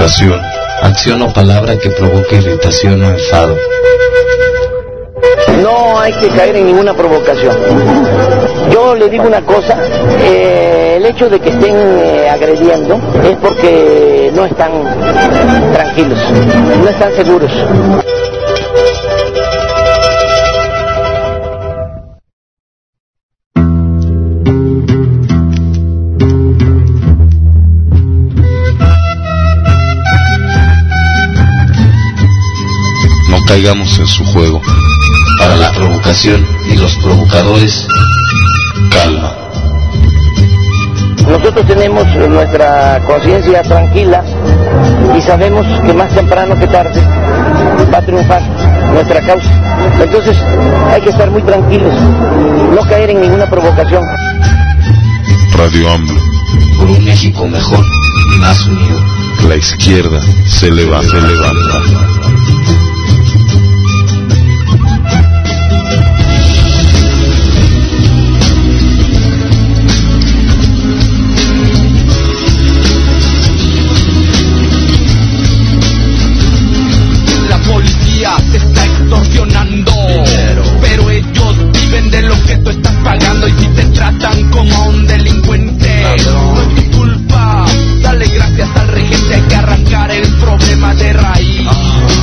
provocación, acción o palabra que provoque irritación o enfado. No hay que caer en ninguna provocación. Yo le digo una cosa, el hecho de que estén agrediendo es porque no están tranquilos, no están seguros. No caigamos en su juego. Para la provocación y los provocadores, calma. Nosotros tenemos nuestra conciencia tranquila y sabemos que más temprano que tarde va a triunfar nuestra causa. Entonces hay que estar muy tranquilos, no caer en ninguna provocación. Radio AMLO. Por un México mejor y más unido. La izquierda se levanta, se levanta. Te está extorsionando dinero, pero ellos viven de lo que tú estás pagando. Y si te tratan como a un delincuente, no es tu culpa. Dale gracias al regente, hay que arrancar el problema de raíz.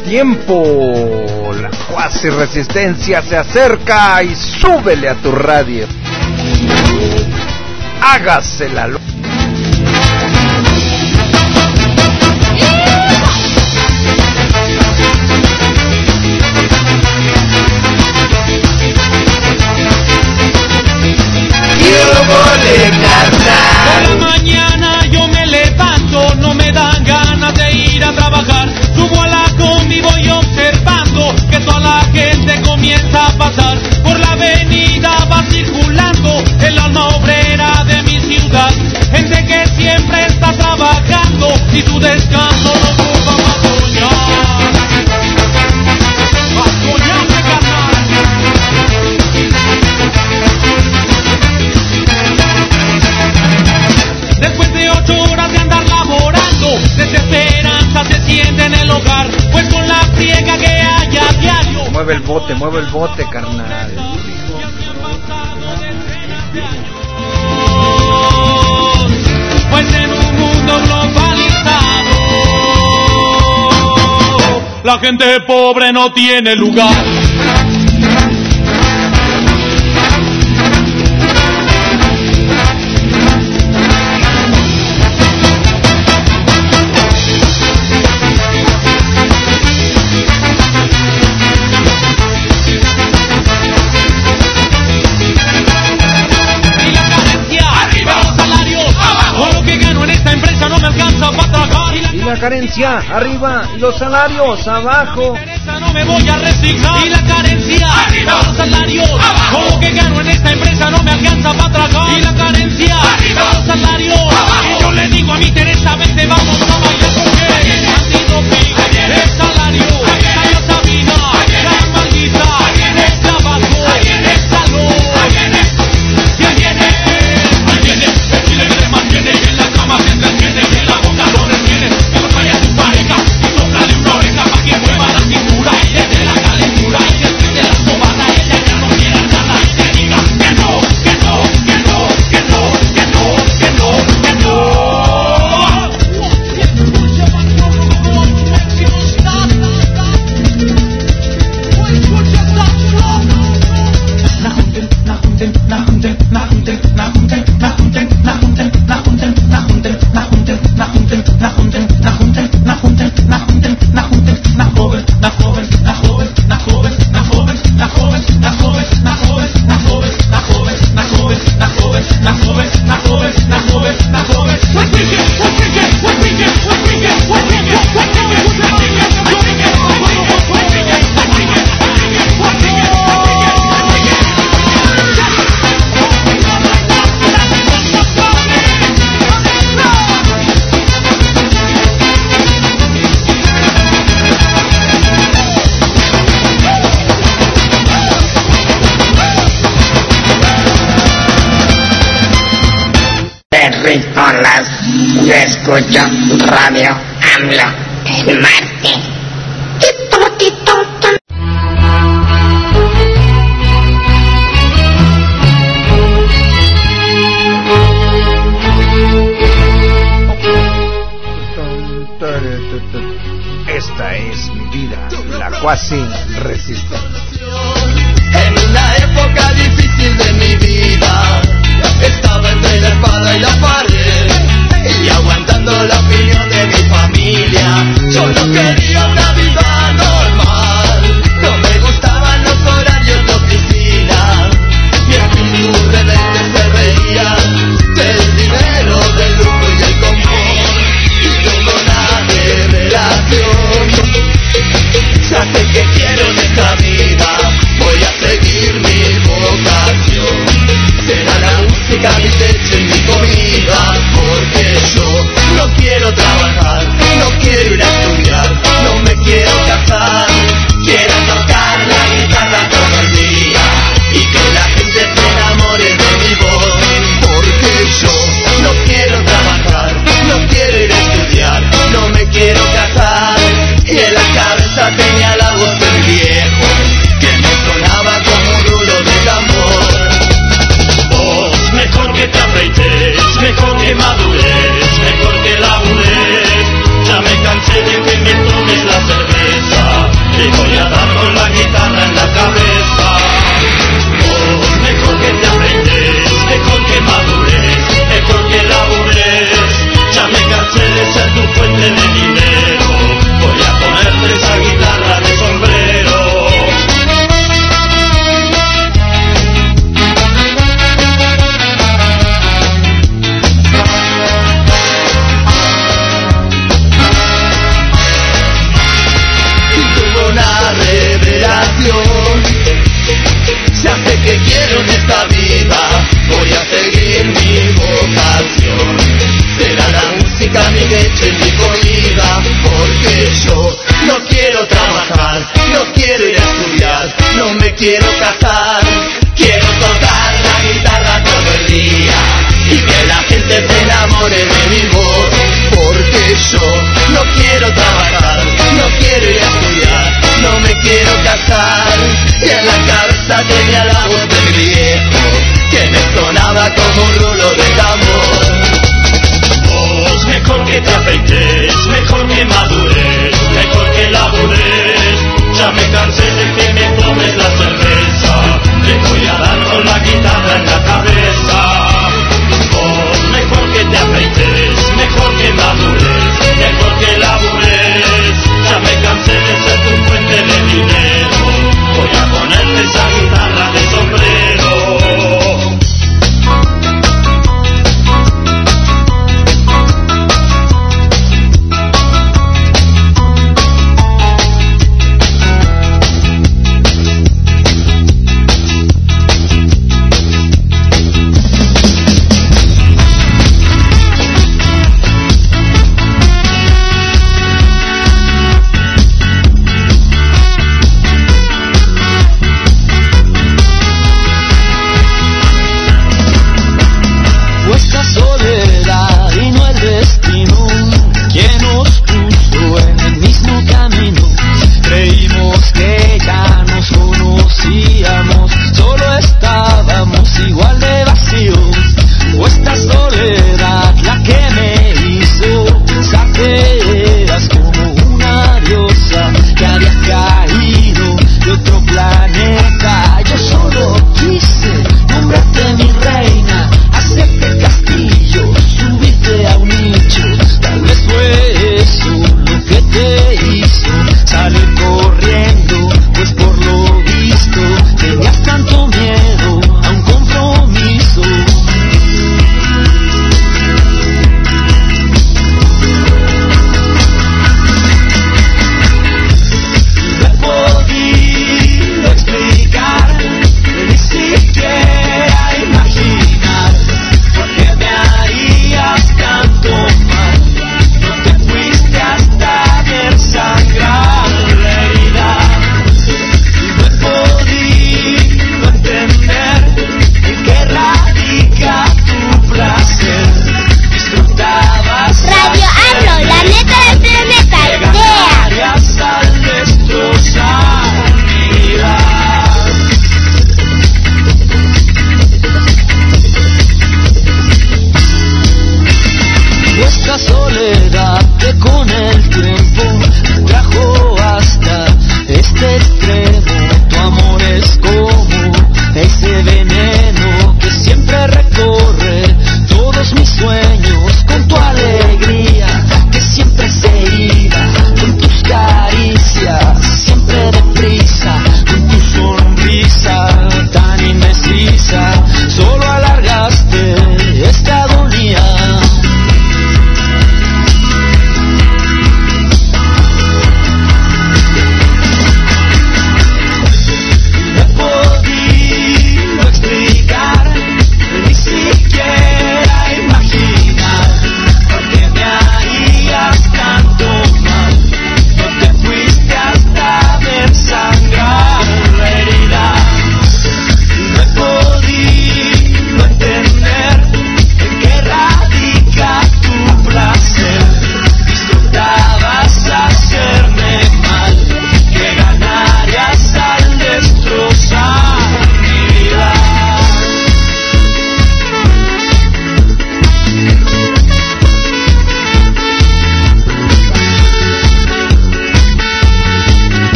tiempo. La cuasi resistencia se acerca y súbele a tu radio. Hágase la luz. Por la mañana yo me levanto, no me dan ganas de ir a trabajar. Subo a la combi, voy observando que toda la gente comienza a pasar. Por la avenida va circulando el alma obrera de mi ciudad. Gente que siempre está trabajando y su descanso no ocupa más soñar. Más soñarse, carnal. Después de 8 horas de andar laborando, desesperanza se siente en el hogar, pues con la friega que hay a diario. Mueve el bote, carnal. Pues en un mundo globalizado, la gente pobre no tiene lugar. La carencia arriba y los salarios abajo. No me voy a resignar. Y la carencia arriba, los salarios abajo. Con lo que gano en esta empresa no me alcanza para tragar. Y la carencia arriba, los salarios abajo. Y yo le digo a mi Teresa, vente, vamos a bailar porque antidoping, el salario, la diosa vida, la maldita, el trabajo, el salud. Si ahí viene, el chile que te mantiene, que en la cama se entretiene, que en la boca lo retiene. Vaya tu pareja y sóplale una oreja pa' que mueva la cintura y desde la calentura y después de la sobada ella ya no quiera nada y te diga que no, que no, que no, que no, que no, que no, que no. Ricolas, yo escucho Radio AMLO en Marte. Esta es mi vida, la cuasi resistencia. En una época difícil de mi vida, estaba entre la espada y la pared, y aguantando la opinión de mi familia. Solo quería una vida normal, no me gustaban los horarios de oficina. Mi espíritu rebelde se reía del dinero, del lujo y el confort, y tengo una revelación. Ya sé que quiero en esta vida, voy a seguir mi vocación. Será la música, mi techo y mi comida, porque yo no quiero trabajar, no quiero ir a estudiar, no me quiero casar. Quiero tocar la guitarra todo el día y que la gente se enamore de mi voz, porque yo no quiero trabajar, no quiero ir a estudiar, no me quiero casar. Y en la cabeza tenía la voz del viejo que me sonaba como un rulo de tambor. Vos, mejor que te afeites, mejor que madures, mejor que labures. Ya me cansé de que me tomes la cerveza. pasión. Ya sé que quiero en esta vida, voy a seguir mi vocación. Será la música mi leche y mi comida, porque yo no quiero trabajar, no quiero ir a estudiar, no me quiero casar. Quiero tocar la guitarra todo el día y que la gente se enamore de mi voz, porque yo no quiero trabajar, no quiero ir a estudiar, no me quiero casar. Y en la cabeza tenía la voz de mi viejo, que me sonaba como un rulo de tambor. Vos mejor que te afeites, mejor que madures, mejor que labures. Ya me cansé de que me tomes la cerveza, te voy a dar con la guitarra en la cabeza. Vos mejor que te afeites, mejor que madures, mejor que labures. Ya me cansé de ser tu fuente de dinero, voy a ponerte esa guitarra de sombrero.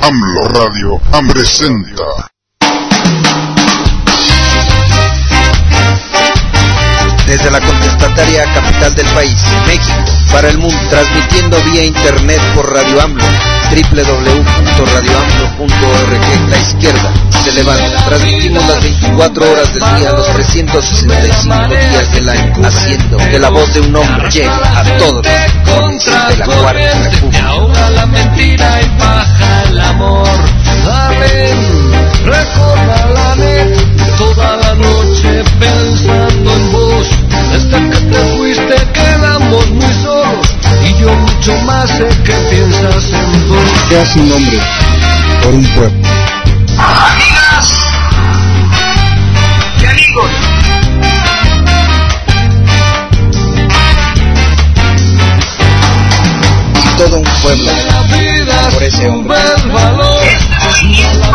AMLO Radio presenta. Desde la contestataria capital del país, México, para el mundo, transmitiendo vía internet por Radio AMLO, www.radioamlo.org. La izquierda se levanta. Transmitimos las 24 horas del día, los 365 días del año, haciendo que la voz de un hombre llegue a todos los rincones de la Cuarta República. Ahoga la mentira y baja el amor. Saben, recorda la net toda la noche pensando en vos. Desde que te fuiste quedamos muy solos y yo mucho más sé que piensas en vos. ¿Qué hace un hombre por un pueblo? Amigas y amigos, Y todo un pueblo por ese hombre. este movimiento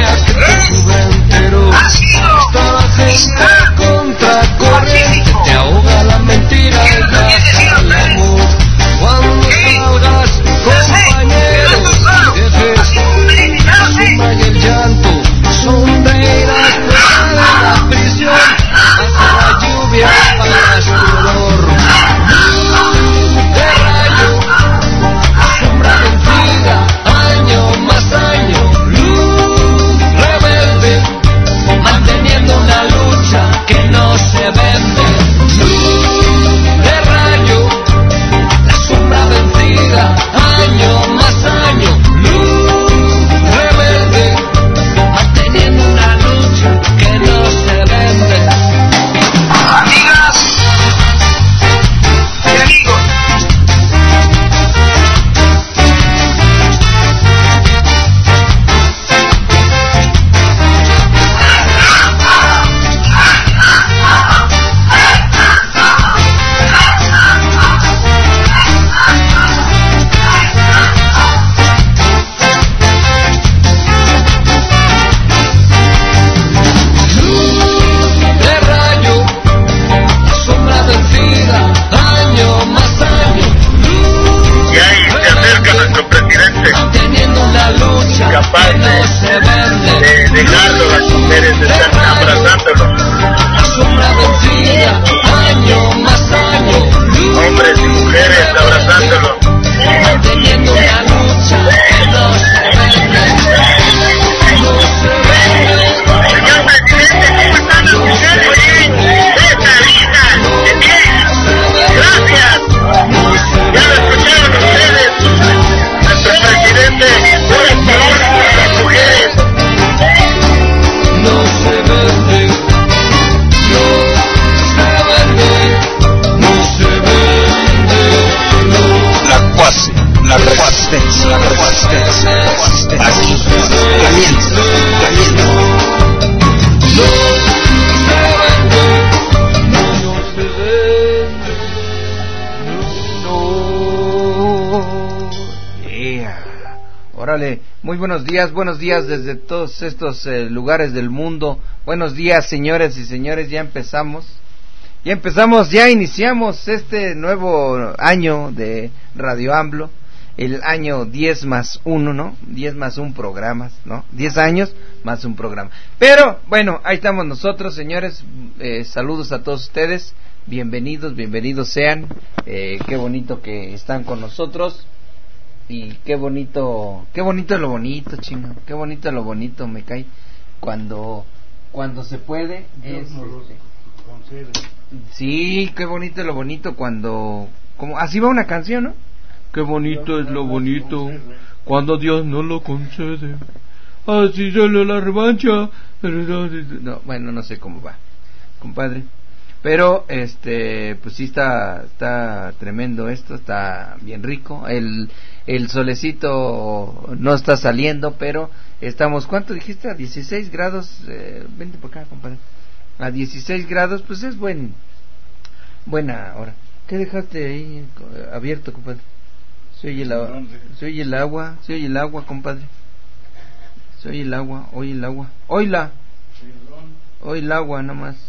ha sido Contra corriente te ahoga la mentira y baja el amor. Cuando salgas, compañeros, jefes, la suma y el llanto, sonreirás fuera de la prisión, bajo la lluvia pagas tu dolor. De rayo, sombra vencida, año más año, luz rebelde, manteniendo una lucha que no se vende. Luz de rayo, la sombra vencida, año más año. Luz rebelde, manteniendo una lucha que no se vende. amigas y amigos. De rayo, la sombra vencida, año más año. Luz Y ahí se acerca nuestro presidente, manteniendo una lucha capaz que no se vende. de dejarlo las mujeres están abrazándolo. La sombra vencida, año más año. Luz Hombres y mujeres abrazándolo. manteniendo una lucha que no se vende. No se vende. Señor presidente, ¿cómo están las mujeres? Bien, esta lista, bien, gracias. Ya lo escucharon ustedes, nuestro presidente, buenas palabras para las mujeres. No se vende. No se vende. No se vende. No. La resistencia, aquí comienza. Órale, muy buenos días desde todos estos lugares del mundo. Buenos días, señores y señores, ya iniciamos este nuevo año de Radio AMLO, el año 10 más 1, ¿no? 10 más 1 programas, ¿no? 10 años más un programa. Pero, bueno, ahí estamos nosotros, señores, saludos a todos ustedes, bienvenidos sean, qué bonito que están con nosotros. Y qué bonito es lo bonito, chino, qué bonito es lo bonito, me cae cuando se puede. Sí, qué bonito es lo bonito cuando, como así va una canción, ¿no? Qué bonito es lo bonito cuando Dios no lo concede. Así sale la revancha. No, bueno, no sé cómo va, compadre. Pero pues sí está tremendo esto, está bien rico. El solecito no está saliendo, pero estamos, ¿cuánto dijiste? A 16 grados, vente por acá, compadre. A 16 grados, pues es buena hora. ¿Qué dejaste ahí abierto, compadre? Se oye el agua, compadre. Se oye el agua, oíla. Hoy el agua nomás.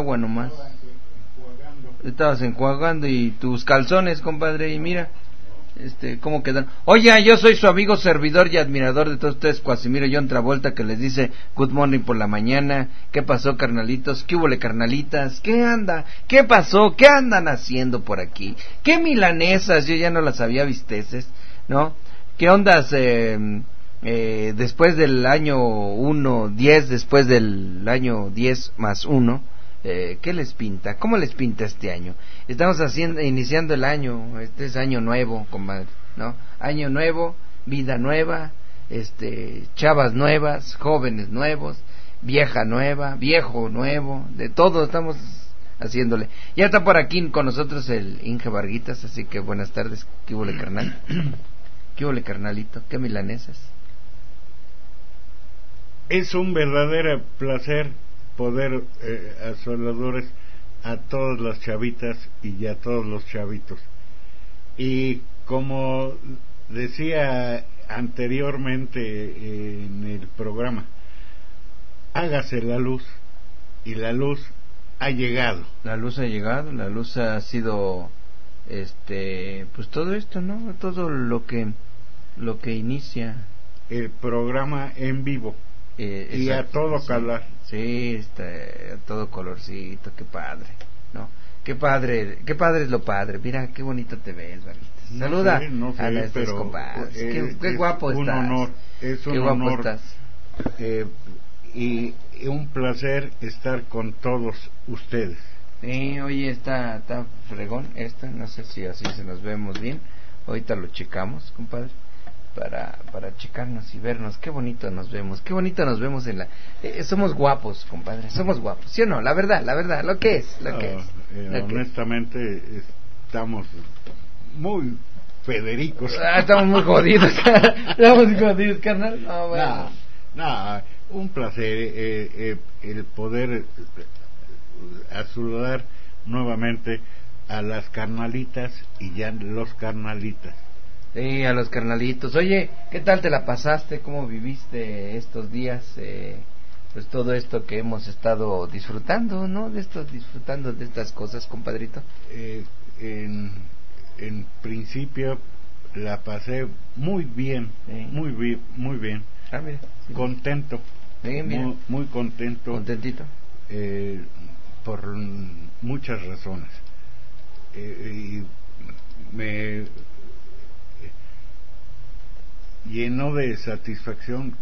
Estabas enjuagando y tus calzones, compadre, y mira, ¿Cómo quedan? Oye, yo soy su amigo, servidor y admirador de todos ustedes, Casimiro John Travolta, que les dice good morning por la mañana. ¿Qué pasó, carnalitos? ¿Qué hubole, carnalitas? ¿Qué anda? ¿Qué pasó? ¿Qué andan haciendo por aquí? ¿Qué milanesas? Yo ya no las había visteces, ¿no? ¿Qué ondas después del año 10, después del año 10 más 1? ¿Qué les pinta? ¿Cómo les pinta este año? Estamos iniciando el año, este es año nuevo, comadre, ¿no? Año nuevo, vida nueva, chavas nuevas, jóvenes nuevos, vieja nueva, viejo nuevo, de todo estamos haciéndole. Ya está por aquí con nosotros el Inge Varguitas, así que buenas tardes. ¿Qué hubo, carnal? ¿Qué hubo, carnalito? ¿Qué milanesas? Es un verdadero placer poder saludar a todas las chavitas y a todos los chavitos. Y como decía anteriormente en el programa, hágase la luz, y la luz ha llegado. La luz ha llegado, la luz ha sido pues todo esto, ¿no? Todo lo que inicia el programa en vivo. Y a todo calor. Sí, a todo colorcito, qué padre, ¿no? Qué padre es lo padre. Mira, qué bonito te ves, Varguitas. Saluda no sé, a nuestros compadres. Qué guapo un estás. Honor, es un qué guapo honor. Estás. Y un placer estar con todos ustedes. Sí, oye, está fregón no sé si así se nos vemos bien. Ahorita lo checamos, compadre. Para checarnos y vernos, qué bonito nos vemos en la somos guapos, compadre, somos guapos, ¿sí o no? La verdad, lo que es, honestamente estamos muy Federicos. Estamos muy jodidos, carnal. No, bueno. Un placer el poder saludar nuevamente a las carnalitas y ya los carnalitas. Sí, a los carnalitos. Oye, ¿qué tal te la pasaste? ¿Cómo viviste estos días? Pues todo esto que hemos estado disfrutando, ¿no? Disfrutando de estas cosas, compadrito. En principio la pasé muy bien, muy bien. Ah, mira, sí. Contento. Mira. Muy contento. Contentito. Por muchas razones. Y me llenó de satisfacción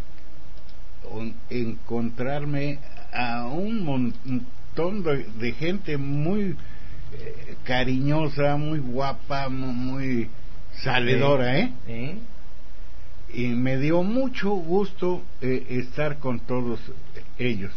encontrarme a un montón de gente muy cariñosa, muy guapa, muy saledora, y me dio mucho gusto estar con todos ellos.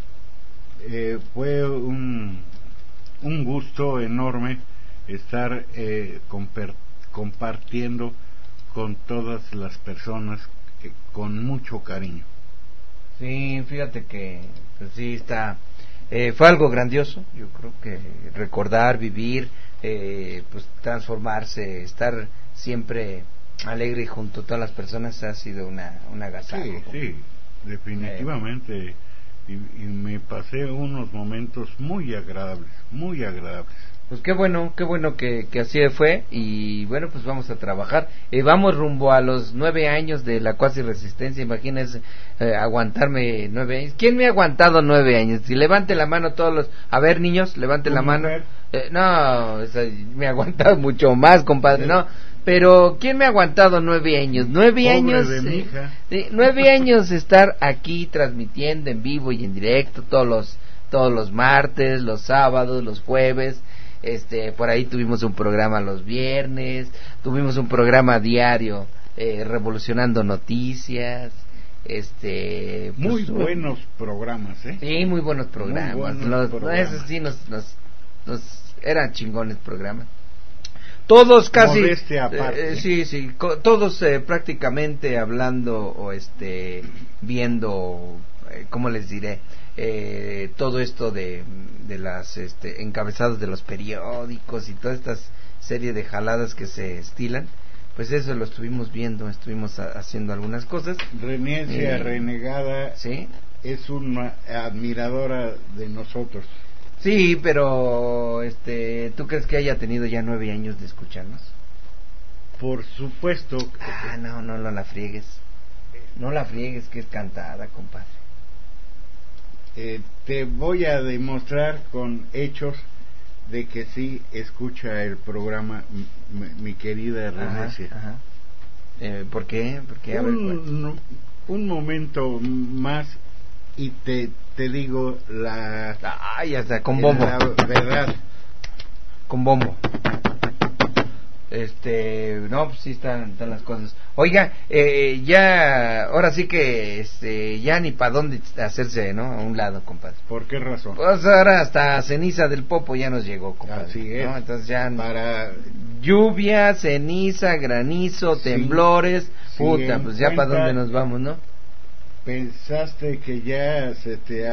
Fue un gusto enorme estar compartiendo con todas las personas con mucho cariño. Sí, fíjate que pues sí está, fue algo grandioso. Yo creo que recordar, vivir, pues transformarse, estar siempre alegre y junto a todas las personas ha sido una agasajo. Sí, definitivamente. Y me pasé unos momentos muy agradables. Pues qué bueno que así fue. Y bueno, pues vamos a trabajar. Vamos rumbo a los 9 años de la cuasi resistencia. Imagínense aguantarme 9 años. ¿Quién me ha aguantado 9 años? Si levante la mano todos los... A ver, niños, levanten la mano. No, me ha aguantado mucho más, compadre, no. Pero ¿quién me ha aguantado 9 años? 9 años. De mi hija. 9 años estar aquí transmitiendo en vivo y en directo todos los martes, los sábados, los jueves. Por ahí tuvimos un programa los viernes, tuvimos un programa diario revolucionando noticias, muy buenos programas, Sí, muy buenos programas. Esos sí nos eran chingones programas. Todos casi sí, todos prácticamente hablando o viendo, ¿cómo les diré? Todo esto de las encabezados de los periódicos y todas estas serie de jaladas que se estilan, pues eso lo estuvimos viendo, estuvimos haciendo algunas cosas. Reniencia renegada, ¿sí? Es una admiradora de nosotros. Sí, pero ¿tú crees que haya tenido ya 9 años de escucharnos? por supuesto. No la friegues. No la friegues, que es cantada, compadre. Te voy a demostrar con hechos de que sí escucha el programa mi querida Renecia. Ajá. ¿Por qué? Porque un momento más y te digo la... hasta con bombo. La verdad. Con bombo. No, pues sí están las cosas. Oiga, ya, ahora sí que, ya ni para dónde hacerse, ¿no? A un lado, compadre. ¿Por qué razón? Pues ahora hasta ceniza del Popo ya nos llegó, compadre. Así es. ¿No? Entonces ya para lluvia, ceniza, granizo, temblores, puta, pues ya para dónde nos vamos, ¿no? ¿Pensaste que ya se te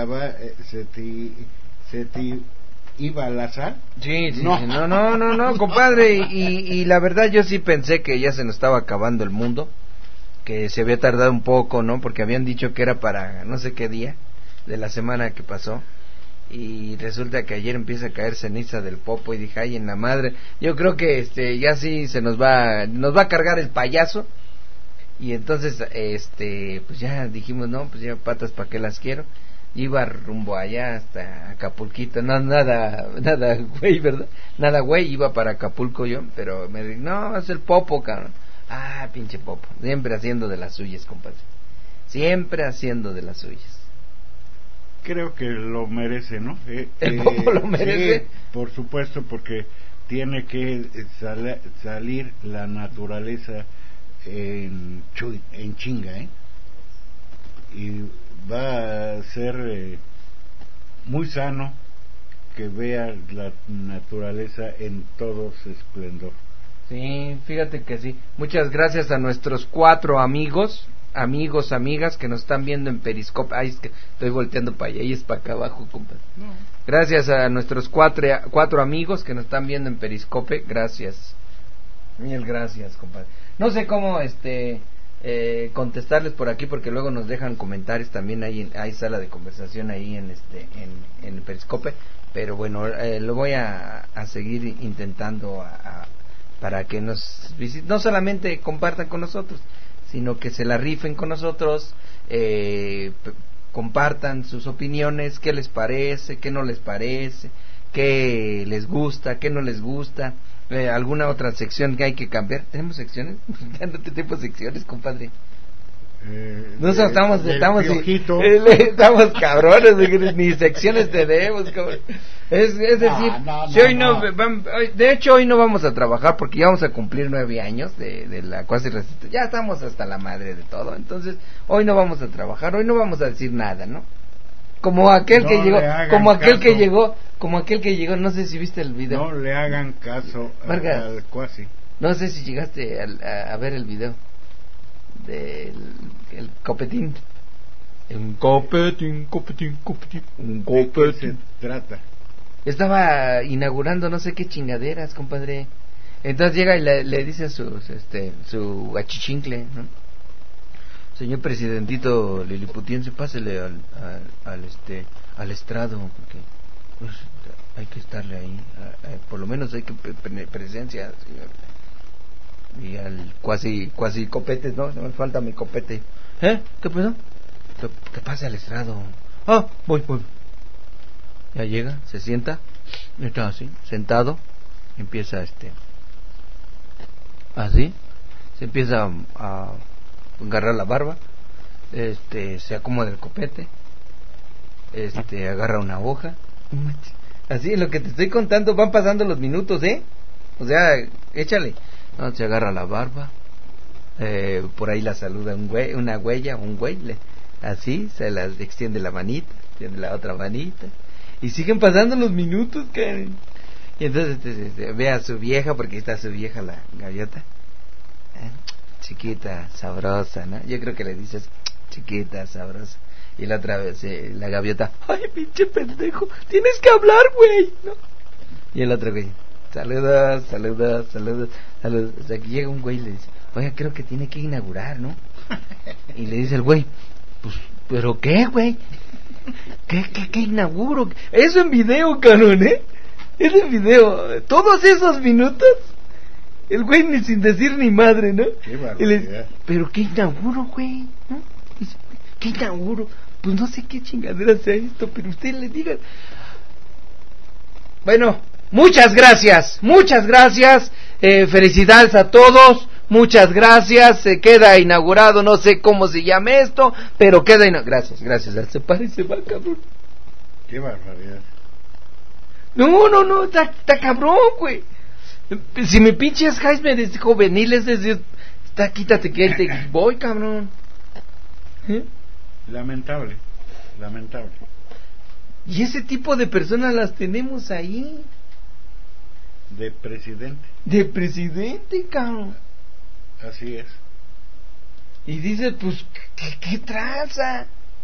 iba la sal? Sí, no, compadre, y la verdad yo sí pensé que ya se nos estaba acabando el mundo, que se había tardado un poco, ¿no? Porque habían dicho que era para no sé qué día de la semana que pasó, y resulta que ayer empieza a caer ceniza del Popo, y dije, ay, en la madre, yo creo que ya sí se nos va a cargar el payaso, y entonces, pues ya dijimos, no, pues ya patas para qué las quiero. Iba rumbo allá hasta Acapulquito, nada güey, ¿verdad? Nada güey, iba para Acapulco yo, pero me dije, no, es el Popo, cabrón. Pinche Popo, siempre haciendo de las suyas, compadre. Siempre haciendo de las suyas. Creo que lo merece, ¿no? ¿El Popo lo merece? Sí, por supuesto, porque tiene que salir la naturaleza en chinga, y va a ser muy sano que vea la naturaleza en todo su esplendor. Sí, fíjate que sí. Muchas gracias a nuestros 4 amigas que nos están viendo en Periscope. Ay, es que estoy volteando para allá y es para acá abajo, compadre. No. Gracias a nuestros 4 amigos que nos están viendo en Periscope. Gracias. Mil gracias, compadre. No sé cómo contestarles por aquí, porque luego nos dejan comentarios también. Hay sala de conversación ahí en Periscope, pero bueno, lo voy a seguir intentando para que nos visiten, no solamente compartan con nosotros, sino que se la rifen con nosotros, compartan sus opiniones, qué les parece, qué no les parece, qué les gusta, qué no les gusta. ¿Alguna otra sección que hay que cambiar? ¿Tenemos secciones? ¿Qué tipo de secciones, compadre? Nosotros estamos cabrones, ni secciones tenemos, cabrón. Es decir, si hoy de hecho hoy no vamos a trabajar porque ya vamos a cumplir 9 años de la cuasi resistencia. Ya estamos hasta la madre de todo, entonces hoy no vamos a trabajar, hoy no vamos a decir nada, ¿no? Como aquel que llegó, no sé si viste el video. No le hagan caso al cuasi. No sé si llegaste a ver el video del el copetín. Un copetín. ¿De qué se trata? Estaba inaugurando no sé qué chingaderas, compadre. Entonces llega y le dice a su achichincle, ¿no? Señor presidentito liliputiense, pásele al estrado, porque pues, hay que estarle ahí, por lo menos hay que presencia, señor. Y al cuasi copete, ¿no? Me falta mi copete. ¿Qué pasó? Que pase al estrado. Voy. Ya llega, se sienta, está así, sentado, empieza así, se empieza a agarrar la barba, se acomoda el copete, agarra una hoja, así lo que te estoy contando, van pasando los minutos, o sea, échale, no, se agarra la barba, por ahí la saluda un güey, así, se la extiende la manita, extiende la otra manita, y siguen pasando los minutos, Karen. Y entonces ve a su vieja, porque está su vieja, la gaviota, chiquita, sabrosa, ¿no? Yo creo que le dices chiquita, sabrosa. Y la otra vez la gaviota, ay, pinche pendejo, tienes que hablar, güey, ¿no? Y el otro güey, saludos. Hasta que llega un güey y le dice, oiga, creo que tiene que inaugurar, ¿no? Y le dice el güey, pues, ¿pero qué, güey? ¿Qué inauguro? Eso en video, cabrón, Eso en video. Todos esos minutos El güey ni sin decir ni madre, ¿no? Qué Y barbaridad. pero ¿qué inauguro, güey? ¿No? Dice, ¿qué inauguro? Pues no sé qué chingadera sea esto, pero usted le diga. Bueno, muchas gracias. Felicidades a todos. Muchas gracias. Se queda inaugurado, no sé cómo se llame esto, pero queda inaugurado. Gracias. Se para y se va, cabrón. Qué barbaridad. No, está cabrón, güey. Si me pinches Jaime desde juveniles, quítate que ahí te voy, cabrón. Lamentable. Y ese tipo de personas las tenemos ahí. De presidente. De presidente, cabrón. Así es. Y dices, pues, ¿qué traza?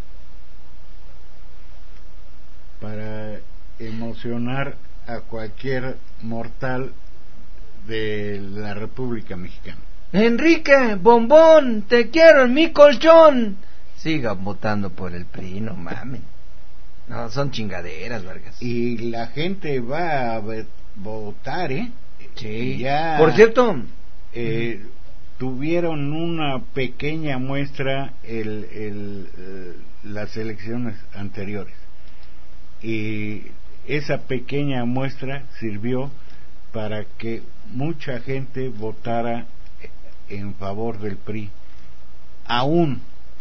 Para emocionar a cualquier mortal de la República Mexicana. Enrique, bombón, te quiero en mi colchón. Sigan votando por el PRI, no mames. No, son chingaderas, Vargas. Y la gente va a votar, Sí. Ya, por cierto, tuvieron una pequeña muestra las elecciones anteriores. Y esa pequeña muestra sirvió para que mucha gente votara en favor del PRI. Aún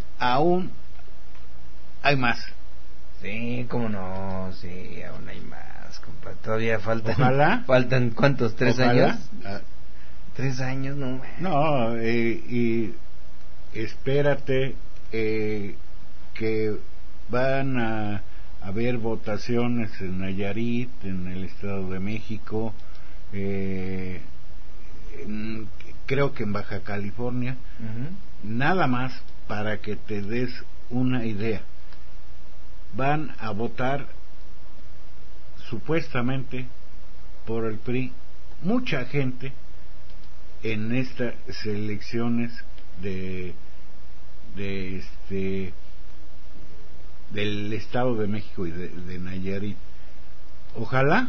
hay más. Sí, cómo no, sí, aún hay más, compa. Todavía faltan. Ojalá. ¿Faltan cuántos? ¿3 años? 3 años, no. No, y espérate que van a haber votaciones en Nayarit, en el Estado de México, creo que en Baja California. Nada más para que te des una idea. Van a votar supuestamente por el PRI mucha gente en estas elecciones del Estado de México y de Nayarit. Ojalá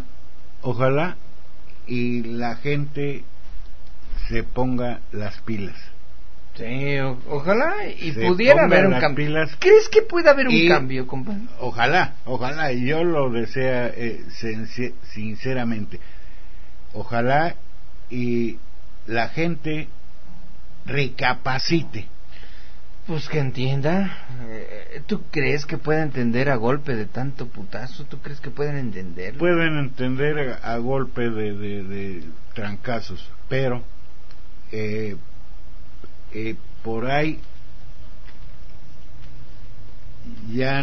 y la gente se ponga las pilas. Sí, ojalá y pudiera haber un cambio. ¿Crees que puede haber un cambio, compadre? Ojalá, y yo lo deseo sinceramente. Ojalá y la gente recapacite. Pues que entienda. ¿Tú crees que puede entender a golpe de tanto putazo? ¿Tú crees que pueden entenderlo? Pueden entender a golpe de trancazos, pero por ahí ya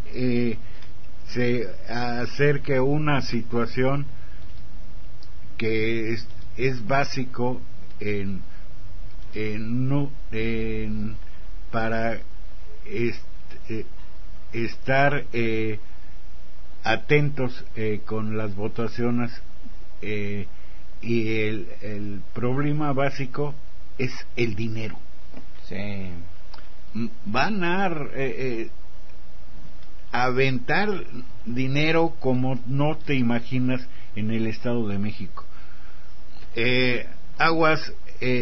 se acerca una situación que es básico para estar atentos con las votaciones, y el problema básico es el dinero. Sí. Van a aventar dinero como no te imaginas en el Estado de México. Aguas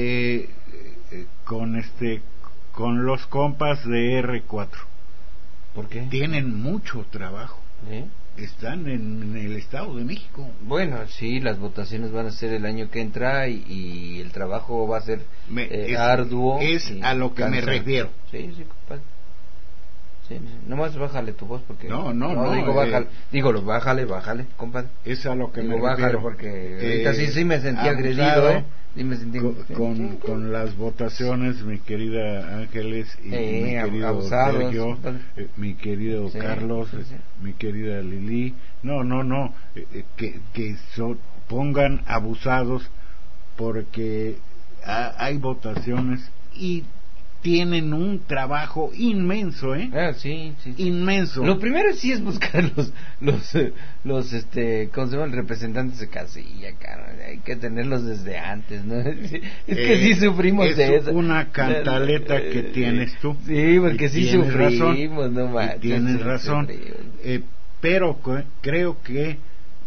con los compas de R4. ¿Por qué? Tienen mucho trabajo. Están en el Estado de México. Bueno, sí, las votaciones van a ser el año que entra y el trabajo va a ser arduo. Es a lo que me refiero. Sí, compadre. Sí, nomás bájale tu voz porque... No, digo, bájale, compadre. Es a lo que digo, me bájale refiero. Porque ahorita sí me sentí agredido, Con las votaciones, mi querida Ángeles y mi querido abusados, Sergio, mi querido Carlos, mi querida Lili. No, que pongan abusados, porque hay votaciones y tienen un trabajo inmenso, sí. Inmenso. Lo primero sí es buscar los ¿cómo se llama? Representantes de casilla, cara. Hay que tenerlos desde antes, ¿no? Es que sí sufrimos de eso. Es una cantaleta que tienes tú. Sí, porque sí sufrimos, razón, no manches. Tienes razón. Pero creo que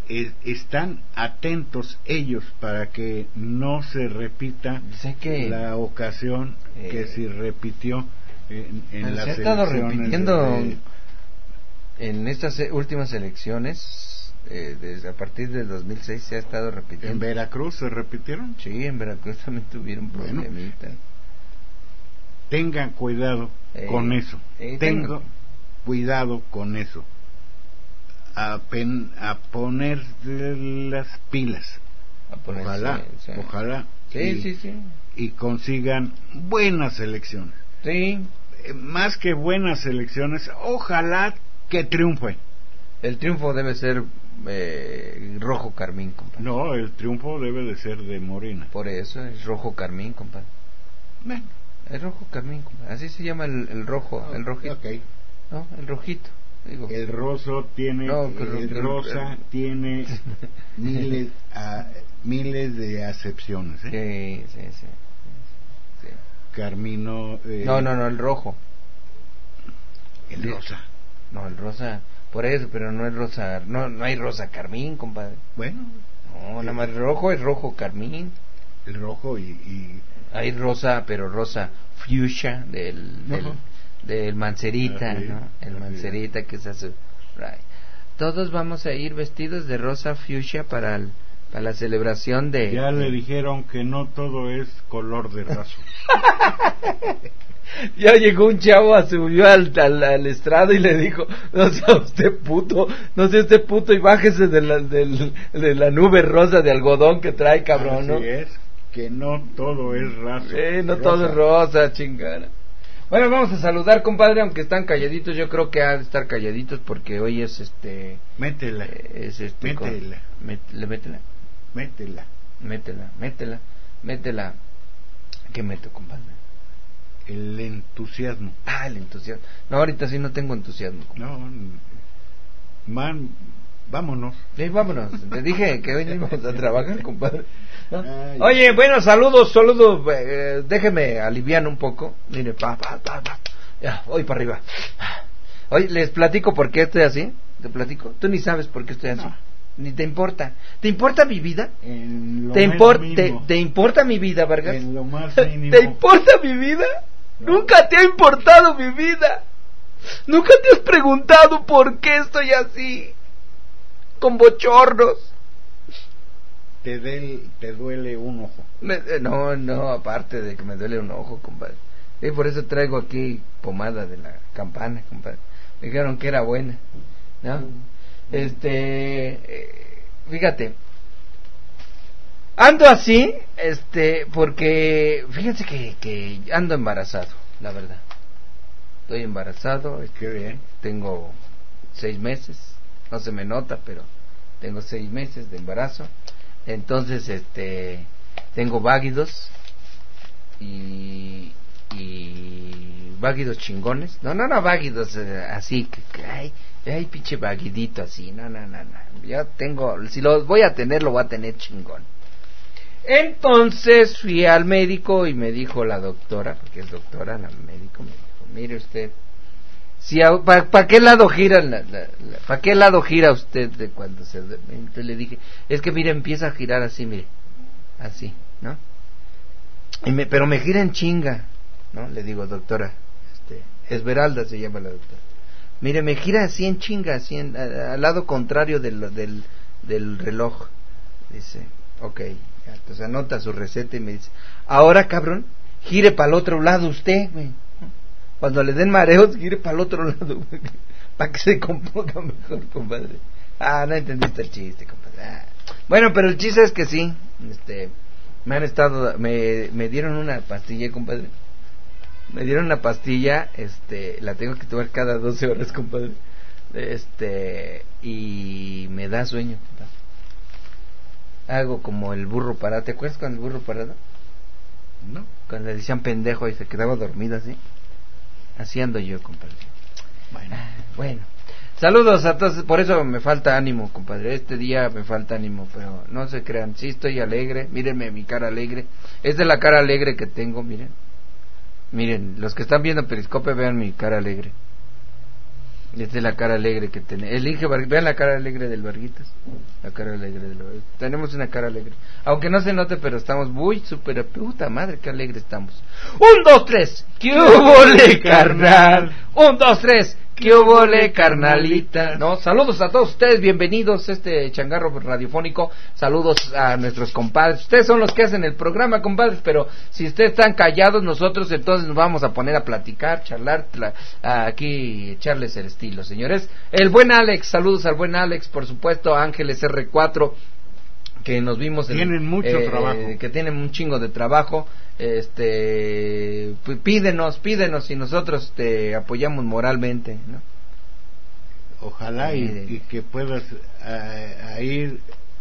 están atentos ellos para que no se repita la ocasión que se repitió en las elecciones. Se ha estado repitiendo en estas últimas elecciones, desde a partir del 2006 se ha estado repitiendo. ¿En Veracruz se repitieron? Sí, en Veracruz también tuvieron problemita. Tengan cuidado con eso. Tengan cuidado con eso. A poner las pilas. Ojalá y consigan buenas elecciones. Sí. Más que buenas elecciones, ojalá que triunfe. El triunfo debe ser rojo carmín, compadre. No, el triunfo debe de ser de Morena. Por eso es rojo carmín, compadre. Bueno. El rojo carmín, compadre. Así se llama el rojo, el rojito. Okay. No, el rojito. Digo. El rosa tiene miles de acepciones. Sí. Carmino. No, el rojo. El rosa. No, el rosa. Por eso, pero no es rosa. No hay rosa carmín, compadre. Bueno. No, nada más el rojo es rojo carmín. El rojo y hay rosa, pero rosa fuchsia del Mancerita, ¿no? El Mancerita que es azul. Right. Todos vamos a ir vestidos de rosa fuchsia para la celebración de... Ya le dijeron que no todo es color de raso. Ya llegó un chavo, subió al estrado y le dijo: no sea usted puto y bájese de la nube rosa de algodón que trae, cabrón, ¿no? Así es, que no todo es raso. No rosa. Todo es rosa, chingada. Bueno, vamos a saludar, compadre, aunque están calladitos. Yo creo que ha de estar calladitos porque hoy es Métela. Métela. ¿Qué meto, compadre? El entusiasmo. El entusiasmo. No, ahorita sí no tengo entusiasmo, compadre. No, vámonos. Sí, vámonos. Te dije que hoy no íbamos a trabajar, compadre. ¿No? Oye, bueno, saludos. Déjeme aliviar un poco. Mire, ya, voy para arriba. Oye, les platico por qué estoy así. ¿Te platico? Tú ni sabes por qué estoy así. No. Ni te importa. ¿Te importa mi vida? ¿Te importa mi vida, Vargas? En lo más mínimo. ¿Te importa mi vida? No. Nunca te ha importado mi vida. Nunca te has preguntado por qué estoy así, con bochornos. Te duele un ojo. No, aparte de que me duele un ojo, compadre. Y por eso traigo aquí pomada de la campana, compadre. Me dijeron que era buena, ¿no? Fíjate, ando así, porque fíjense que ando embarazado, la verdad. Estoy embarazado. Qué bien. Tengo 6 meses, no se me nota, pero tengo 6 meses de embarazo. Entonces, tengo váguidos y váguidos chingones. No, váguidos así que ay, pinche vaguidito así. No. Yo tengo, si lo voy a tener, lo voy a tener chingón. Entonces fui al médico y me dijo la doctora, porque es doctora, la médico, me dijo: mire usted, ¿para qué lado gira ¿para qué lado gira usted de cuando se duerme? Entonces le dije: es que mire, empieza a girar así, mire, así, ¿no? Pero me gira en chinga, ¿no? Le digo: doctora, Esmeralda se llama la doctora. Mire, me gira así en chinga, así al lado contrario del reloj. Dice: okay. Entonces anota su receta y me dice: ahora, cabrón, gire para el otro lado usted, güey. Cuando le den mareos, gire para el otro lado, güey, para que se componga mejor, compadre. No entendiste el chiste, compadre. Bueno, pero el chiste es que sí, me dieron una pastilla, compadre. Me dieron una pastilla, la tengo que tomar cada 12 horas, compadre. Y me da sueño, compadre. Hago como el burro parado. ¿Te acuerdas con el burro parado? No. Cuando le decían pendejo y se quedaba dormido así. Así ando yo, compadre. Bueno. Saludos a todos. Por eso me falta ánimo, compadre. Este día me falta ánimo, pero no se crean. Sí estoy alegre. Mírenme mi cara alegre. Esta es la cara alegre que tengo, miren. Miren, los que están viendo Periscope, vean mi cara alegre. Esta es la cara alegre que tiene. Vean la cara alegre del Varguitas. La cara alegre del Varguitas. Tenemos una cara alegre. Aunque no se note, pero estamos muy súper. Puta madre, qué alegre estamos. 1, 2, 3. ¿Qué hubole, carnal? 1, 2, 3. ¿Qué hubole, carnalita? No, saludos a todos ustedes, bienvenidos a este changarro radiofónico. Saludos a nuestros compadres. Ustedes son los que hacen el programa, compadres, pero si ustedes están callados, nosotros entonces nos vamos a poner a platicar, charlar, aquí echarles el estilo, señores. El buen Alex, saludos al buen Alex, por supuesto, Ángeles R4, que nos vimos tienen mucho trabajo, que tienen un chingo de trabajo. Pídenos y nosotros te apoyamos moralmente, ¿no? Ojalá y que puedas ir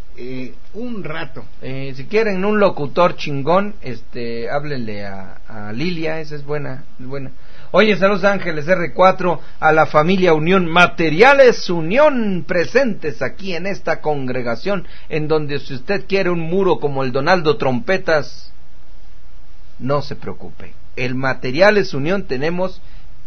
un rato. Si quieren un locutor chingón, háblenle a Lilia, esa es buena. Oye, saludos Ángeles R4, a la familia Unión Materiales Unión, presentes aquí en esta congregación, en donde si usted quiere un muro como el Donaldo Trompetas, no se preocupe. El Materiales Unión tenemos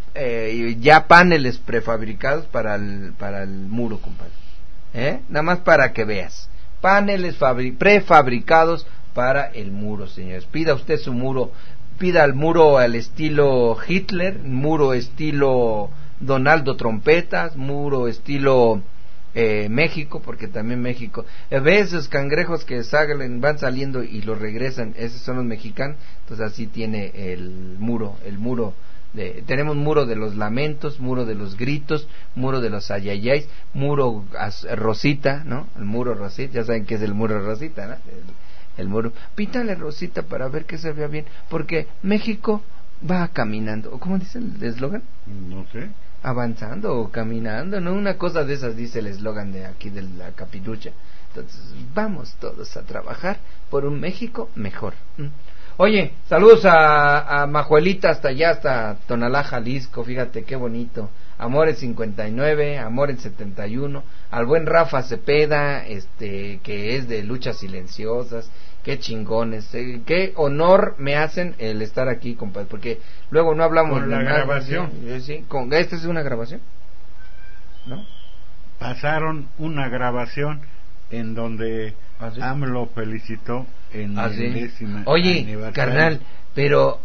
ya paneles prefabricados para el muro, compadre. Nada más para que veas. Paneles prefabricados para el muro, señores. Pida usted su muro. Pida el muro al estilo Hitler, muro estilo Donaldo Trompetas, muro estilo México, porque también México, ves esos cangrejos que van saliendo y los regresan, esos son los mexicanos. Entonces así tiene el muro tenemos muro de los lamentos, muro de los gritos, muro de los ayayáis, muro rosita, ¿no? El muro rosita, ya saben que es el muro rosita, ¿no? El muro, píntale rosita para ver que se vea bien, porque México va caminando. ¿Cómo dice el eslogan? No sé. Avanzando o caminando, ¿no? Una cosa de esas dice el eslogan de aquí de la Capirucha. Entonces, vamos todos a trabajar por un México mejor. Oye, saludos a Majuelita hasta allá, hasta Tonalá, Jalisco, fíjate qué bonito. Amor en 59, Amor en 71, al buen Rafa Cepeda, que es de Luchas Silenciosas, qué chingones, qué honor me hacen el estar aquí, compadre, porque luego no hablamos con la grabación. Sí, ¿esta es una grabación? ¿No? Pasaron una grabación en donde ¿sí? AMLO felicitó en el 10º aniversario. Carnal, pero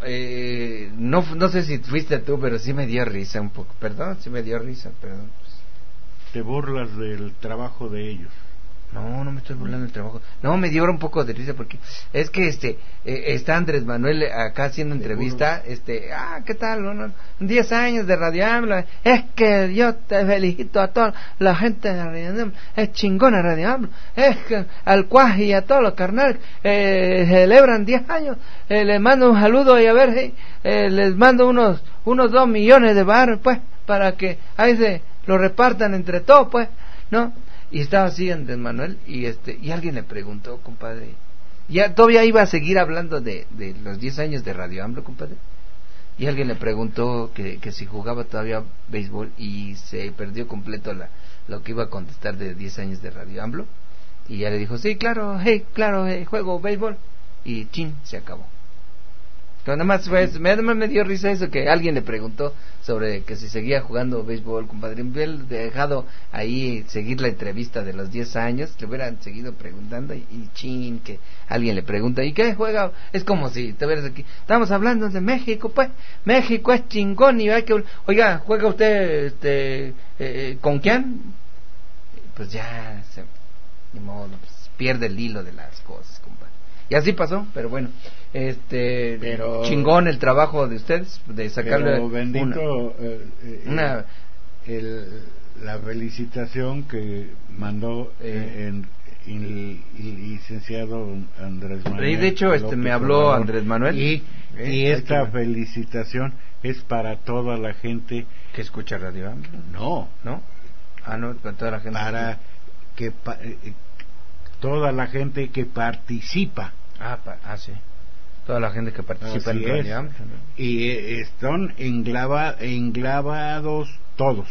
no sé si fuiste tú, pero sí me dio risa un poco. Perdón, sí me dio risa, perdón. Te burlas del trabajo de ellos. No me estoy burlando del trabajo. No, me dio un poco de risa porque es que está Andrés Manuel acá haciendo entrevista. ¿Qué tal? 10 años de Radio AMLO. Es que yo te felicito a toda la gente de Radio AMLO. Es chingona Radio AMLO. Es que al Cuaji y a todos los carnales celebran 10 años. Les mando un saludo y a ver, les mando unos 2 millones de baros, pues, para que ahí se lo repartan entre todos, pues, ¿no? Y estaba así Andrés Manuel y alguien le preguntó, compadre, ya todavía iba a seguir hablando de los 10 años de Radio AMLO, compadre, y alguien le preguntó que si jugaba todavía béisbol y se perdió completo lo que iba a contestar de 10 años de Radio AMLO, y ya le dijo, sí, claro, juego béisbol, y chin, se acabó. Nada más me dio risa eso, que alguien le preguntó sobre que si seguía jugando béisbol, compadre. En vez de dejado ahí seguir la entrevista de los 10 años, le hubieran seguido preguntando y chin, que alguien le pregunta, ¿y qué juega? Es como si te vieras aquí, estamos hablando de México, pues, México es chingón y hay que, oiga, ¿juega usted con quién? Pues ya, ni modo, pues, pierde el hilo de las cosas, compadre. Y así pasó, pero bueno, pero chingón el trabajo de ustedes de sacarle pero bendito la felicitación que mandó el licenciado Andrés Manuel. Y de hecho me habló Andrés Manuel y esta felicitación es para toda la gente que escucha Radio AMLO. No, para toda la gente. Para que toda la gente que participa. Sí. Toda la gente que participa en Radio AMLO, ¿no? Y están englabados todos.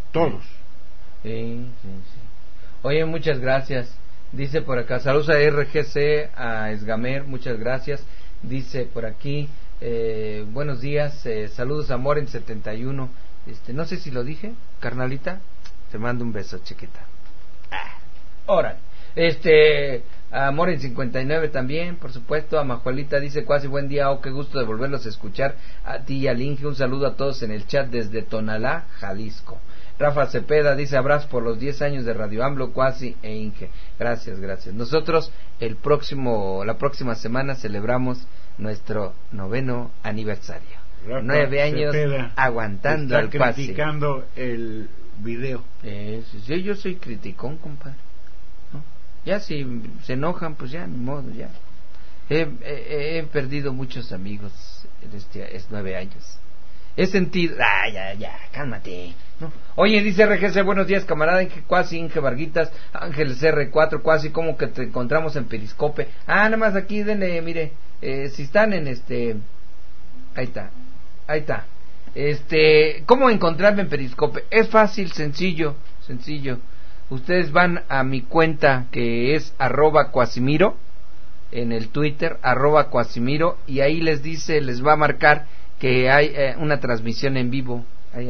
Sí. Oye, muchas gracias. Dice por acá, saludos a RGC, a Esgamer, muchas gracias. Dice por aquí, buenos días, saludos Amor en 71, No sé si lo dije, carnalita, te mando un beso, chiquita. Órale. Amor en 59 también, por supuesto. A Majuelita dice: Cuasi buen día, qué gusto de volverlos a escuchar. A ti y al Inge, un saludo a todos en el chat desde Tonalá, Jalisco. Rafa Cepeda dice: abrazos por los 10 años de Radio AMLO, Cuasi e Inge. Gracias. Nosotros la próxima semana celebramos nuestro 9º aniversario. Rafa 9 años Cepeda aguantando al está Cuasi. criticando el video. Sí, yo soy criticón, compadre. ¿No? Ya si se enojan, pues ya, ni modo, ya. He perdido muchos amigos en estos 9 años. He sentido... ya, cálmate, ¿no? Oye, dice RGC: buenos días, camarada Inge Cuasi, Inge Varguitas, Ángeles R4, Cuasi, ¿cómo que te encontramos en Periscope? Nada más aquí, denle, mire, si están en Ahí está. ¿Cómo encontrarme en Periscope? Es fácil, sencillo. Ustedes van a mi cuenta, que es @Cuasimiro, en el Twitter, @Cuasimiro, y ahí les va a marcar que hay una transmisión en vivo.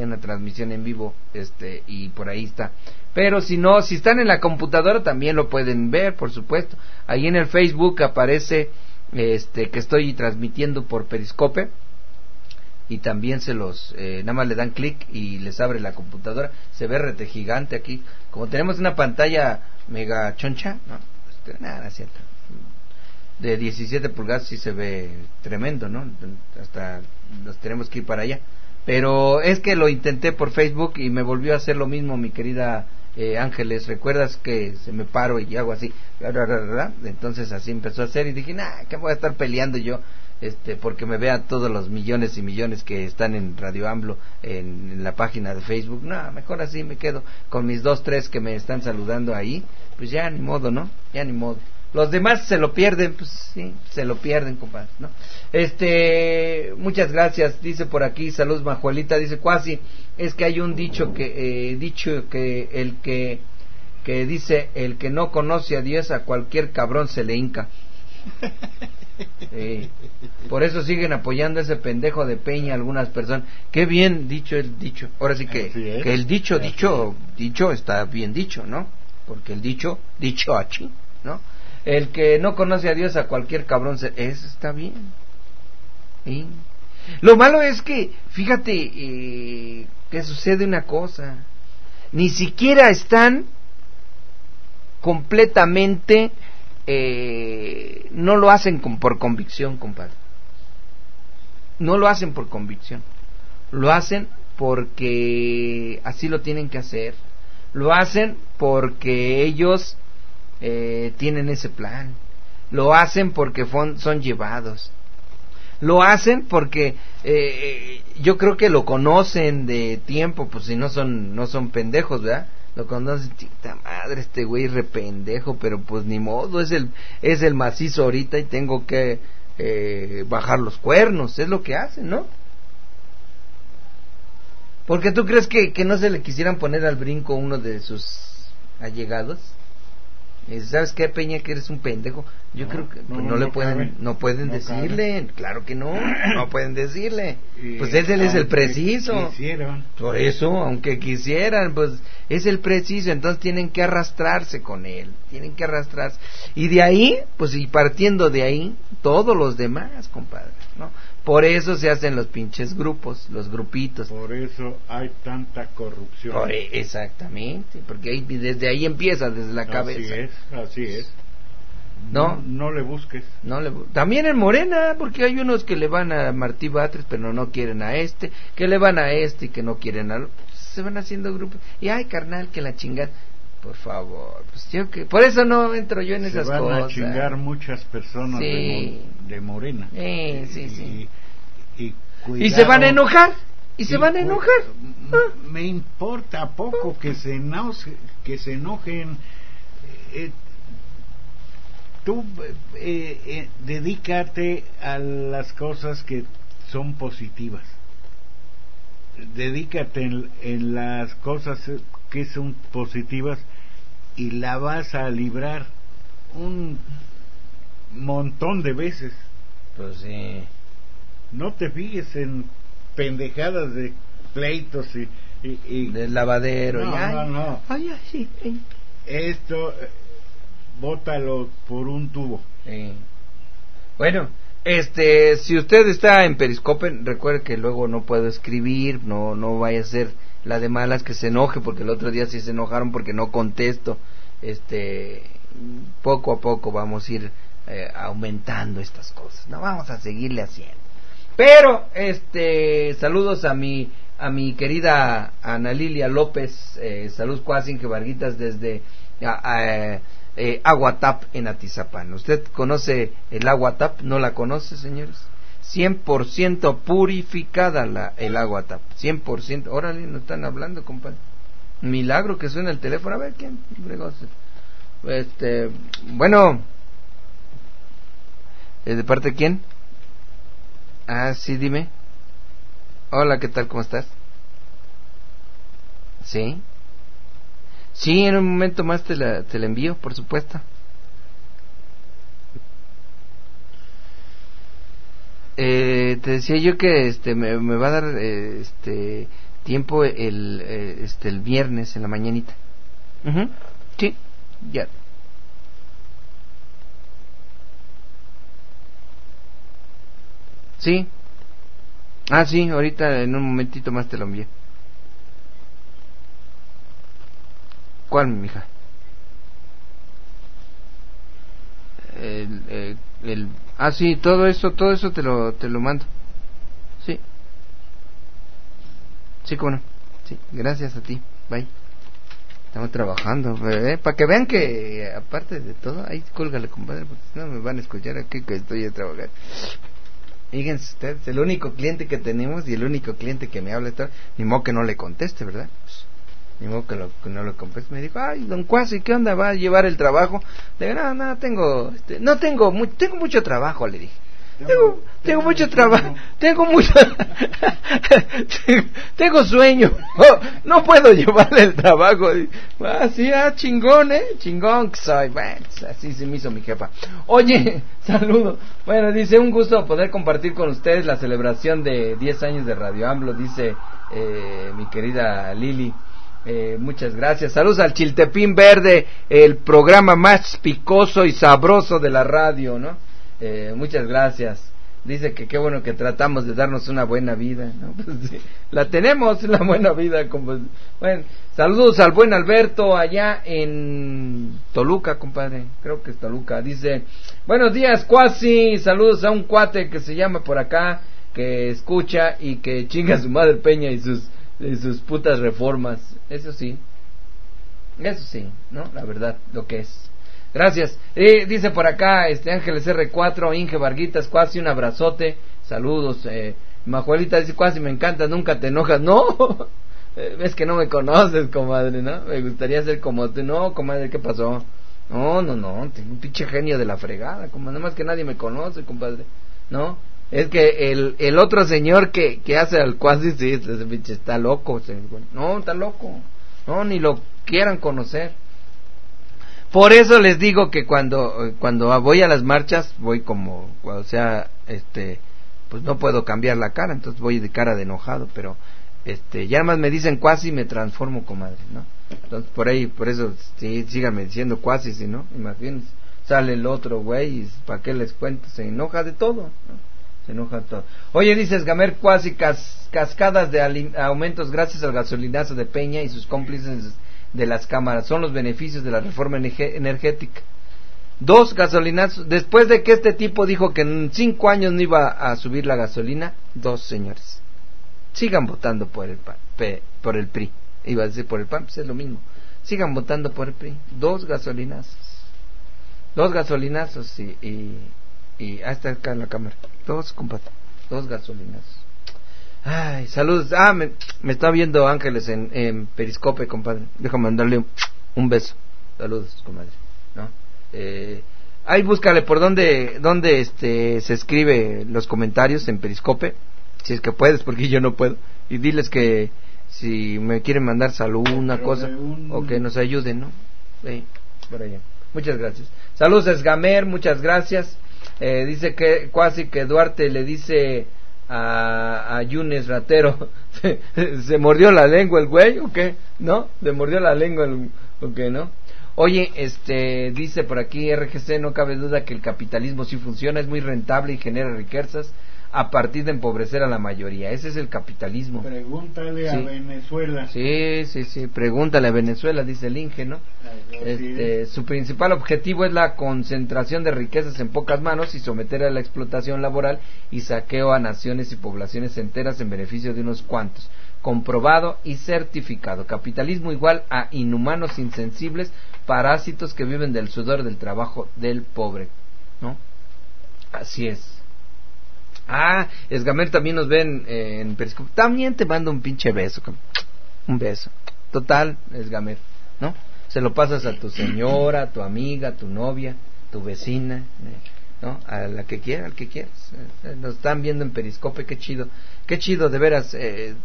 Y por ahí está. Pero si no, si están en la computadora también lo pueden ver, por supuesto. Ahí en el Facebook aparece que estoy transmitiendo por Periscope, y también nada más le dan clic y les abre la computadora. Se ve rete gigante aquí, como tenemos una pantalla mega choncha, no, nada, es cierto, de 17 pulgadas, sí se ve tremendo, ¿no? Hasta nos tenemos que ir para allá. Pero es que lo intenté por Facebook y me volvió a hacer lo mismo, mi querida Ángeles. ¿Recuerdas que se me paro y hago así? Entonces así empezó a hacer y dije: ¿qué voy a estar peleando yo? Porque me vean todos los millones y millones que están en Radio AMLO en la página de Facebook. No, mejor así me quedo con mis 2, 3 que me están saludando ahí. Pues ya ni modo, ¿no? Ya ni modo. Los demás se lo pierden, pues sí, se lo pierden, compadre, ¿no? Muchas gracias. Dice por aquí, saludos Majuelita, dice: Cuasi, es que hay un dicho que dice: el que no conoce a Dios, a cualquier cabrón se le hinca. Por eso siguen apoyando a ese pendejo de Peña algunas personas. Qué bien dicho el dicho. Ahora sí que el dicho está bien dicho, ¿no? Porque el dicho aquí, ¿no? El que no conoce a Dios, a cualquier cabrón eso está bien. ¿Sí? Lo malo es que, fíjate, que sucede una cosa: ni siquiera están completamente, no lo hacen por convicción, compadre. No lo hacen por convicción, lo hacen porque así lo tienen que hacer. Lo hacen porque ellos tienen ese plan. Lo hacen porque son llevados. Lo hacen porque yo creo que lo conocen de tiempo, pues si no son pendejos, ¿verdad? Lo conocen: chita madre, este güey re pendejo, pero pues ni modo, es el macizo ahorita y tengo que bajar los cuernos. Es lo que hacen, ¿no? Porque tú crees que no se le quisieran poner al brinco uno de sus allegados. ¿Sabes qué, Peña? Que eres un pendejo. Yo creo que no pueden decirle. Claro que no pueden decirle. Pues él es el preciso. Por eso, aunque quisieran, pues es el preciso. Entonces tienen que arrastrarse con él. Y de ahí, pues, y partiendo de ahí, todos los demás, compadre, ¿no? Por eso se hacen los pinches grupos, los grupitos. Por eso hay tanta corrupción. Exactamente, porque desde ahí empieza, desde la cabeza. Así es. No le busques. También en Morena, porque hay unos que le van a Martí Batres, pero no quieren a que le van a y que no quieren a... Se van haciendo grupos. Y ay, carnal, que la chingada. Por favor, pues por eso no entro yo en esas cosas. Se van a chingar muchas personas de Morena. Sí. Y se van a enojar. Me importa poco que se enojen. Tú dedícate a las cosas que son positivas. Dedícate en las cosas que son positivas y la vas a librar un montón de veces. Pues sí. No te fijes en pendejadas de pleitos y del lavadero. No. Ay, sí. Esto, bótalo por un tubo. Bueno, si usted está en Periscope, recuerde que luego no puedo escribir, no vaya a ser la de malas que se enoje, porque el otro día sí se enojaron porque no contesto. Poco a poco vamos a ir aumentando estas cosas, no vamos a seguirle haciendo. Pero saludos a mi querida Ana Lilia López, saludos Cuasi Inge Varguitas desde Aguatap en Atizapán. ¿Usted conoce el Aguatap? ¿No la conoce, señores? 100% purificada el Aguatap, 100%. Órale, no están hablando, compadre. Milagro que suena el teléfono. A ver quién. Bueno, ¿de parte de quién? Ah, sí, dime. Hola, ¿qué tal? ¿Cómo estás? Sí, en un momento más te la envío, por supuesto. Te decía yo que me va a dar tiempo el viernes en la mañanita. Sí, ya. Sí. Ah, sí, ahorita en un momentito más te lo envío. ¿Cuál, mija? Sí, todo eso te lo mando. Sí. Sí, cómo no. Sí, gracias a ti. Bye. Estamos trabajando, para que vean que aparte de todo, ahí cólgale, compadre, porque si no me van a escuchar aquí que estoy a trabajar. Fíjense ustedes, el único cliente que tenemos y el único cliente que me habla esto, ni modo que no le conteste, ¿verdad? Ni modo que no lo conteste. Me dijo, ay, don Cuasi, ¿qué onda? ¿Va a llevar el trabajo? Le digo, no, tengo mucho trabajo, le dije. Tengo mucho trabajo, tengo sueño, no puedo llevarle el trabajo. Chingón que soy. Bueno, así se me hizo mi jefa. Oye, saludo. Bueno, dice, un gusto poder compartir con ustedes la celebración de 10 años de Radio AMLO, dice mi querida Lili. Muchas gracias. Saludos al Chiltepín Verde, el programa más picoso y sabroso de la radio, ¿no? Muchas gracias. Dice que qué bueno que tratamos de darnos una buena vida, ¿no? Pues sí, la tenemos, la buena vida. Bueno, saludos al buen Alberto allá en Toluca, compadre. Creo que es Toluca. Dice, buenos días, Cuasi. Saludos a un cuate que se llama por acá, que escucha y que chinga a su madre Peña y sus putas reformas. Eso sí, ¿no? La verdad, lo que es. Gracias. Dice por acá Ángeles R4, Inge Varguitas, Cuasi, un abrazote. Saludos. Majuelita dice, Cuasi, me encanta, nunca te enojas. No, es que no me conoces, comadre, ¿no? Me gustaría ser como tú. No, comadre, ¿qué pasó? No, tengo un pinche genio de la fregada, comadre. Nada más que nadie me conoce, compadre, ¿no? Es que el otro señor que hace al Cuasi, sí, ese pinche está loco. No, está loco. No, ni lo quieran conocer. Por eso les digo que cuando voy a las marchas, voy como, o sea, pues no puedo cambiar la cara, entonces voy de cara de enojado, pero ya nada más me dicen Cuasi, me transformo, comadre, ¿no? Entonces por eso sí, síganme diciendo Cuasi, si no, imagínense, sale el otro güey y ¿para qué les cuento? Se enoja de todo, ¿no? Se enoja de todo. Oye, dices Gamer, Cuasi, cascadas de aumentos gracias al gasolinazo de Peña y sus cómplices de las cámaras, son los beneficios de la reforma energética. 2 gasolinazos, después de que este tipo dijo que en 5 años no iba a subir la gasolina. 2 señores, sigan votando por el PRI, iba a decir por el PAN, pues es lo mismo, sigan votando por el PRI. 2 gasolinazos y ahí está acá en la cámara, 2 gasolinazos. Ay, saludos. Me está viendo Ángeles en Periscope, compadre. Déjame mandarle un beso. Saludos, compadre, ¿no? Ahí búscale por dónde se escribe los comentarios en Periscope, si es que puedes, porque yo no puedo. Y diles que si me quieren mandar salud, una cosa, o que nos ayuden, ¿no? Por allá. Muchas gracias. Saludos, Esgamer, muchas gracias. Dice que Cuasi que Duarte le dice a Yunes Ratero. ¿Se mordió la lengua el güey o qué? ¿No? ¿Le mordió la lengua o qué, no? Oye, dice por aquí RGC, no cabe duda que el capitalismo sí funciona, es muy rentable y genera riquezas a partir de empobrecer a la mayoría. Ese es el capitalismo. Pregúntale a Venezuela. Sí, pregúntale a Venezuela, dice el Inge, ¿no? Su principal objetivo es la concentración de riquezas en pocas manos y someter a la explotación laboral y saqueo a naciones y poblaciones enteras en beneficio de unos cuantos. Comprobado y certificado. Capitalismo igual a inhumanos, insensibles, parásitos que viven del sudor del trabajo del pobre, ¿no? Así es. Esgamer también nos ven en Periscope. También te mando un pinche beso. Un beso. Total, Esgamer, ¿no? Se lo pasas a tu señora, a tu amiga, a tu novia, tu vecina, ¿no? A la que quiera, al que quieras. Nos están viendo en Periscope, qué chido, de veras,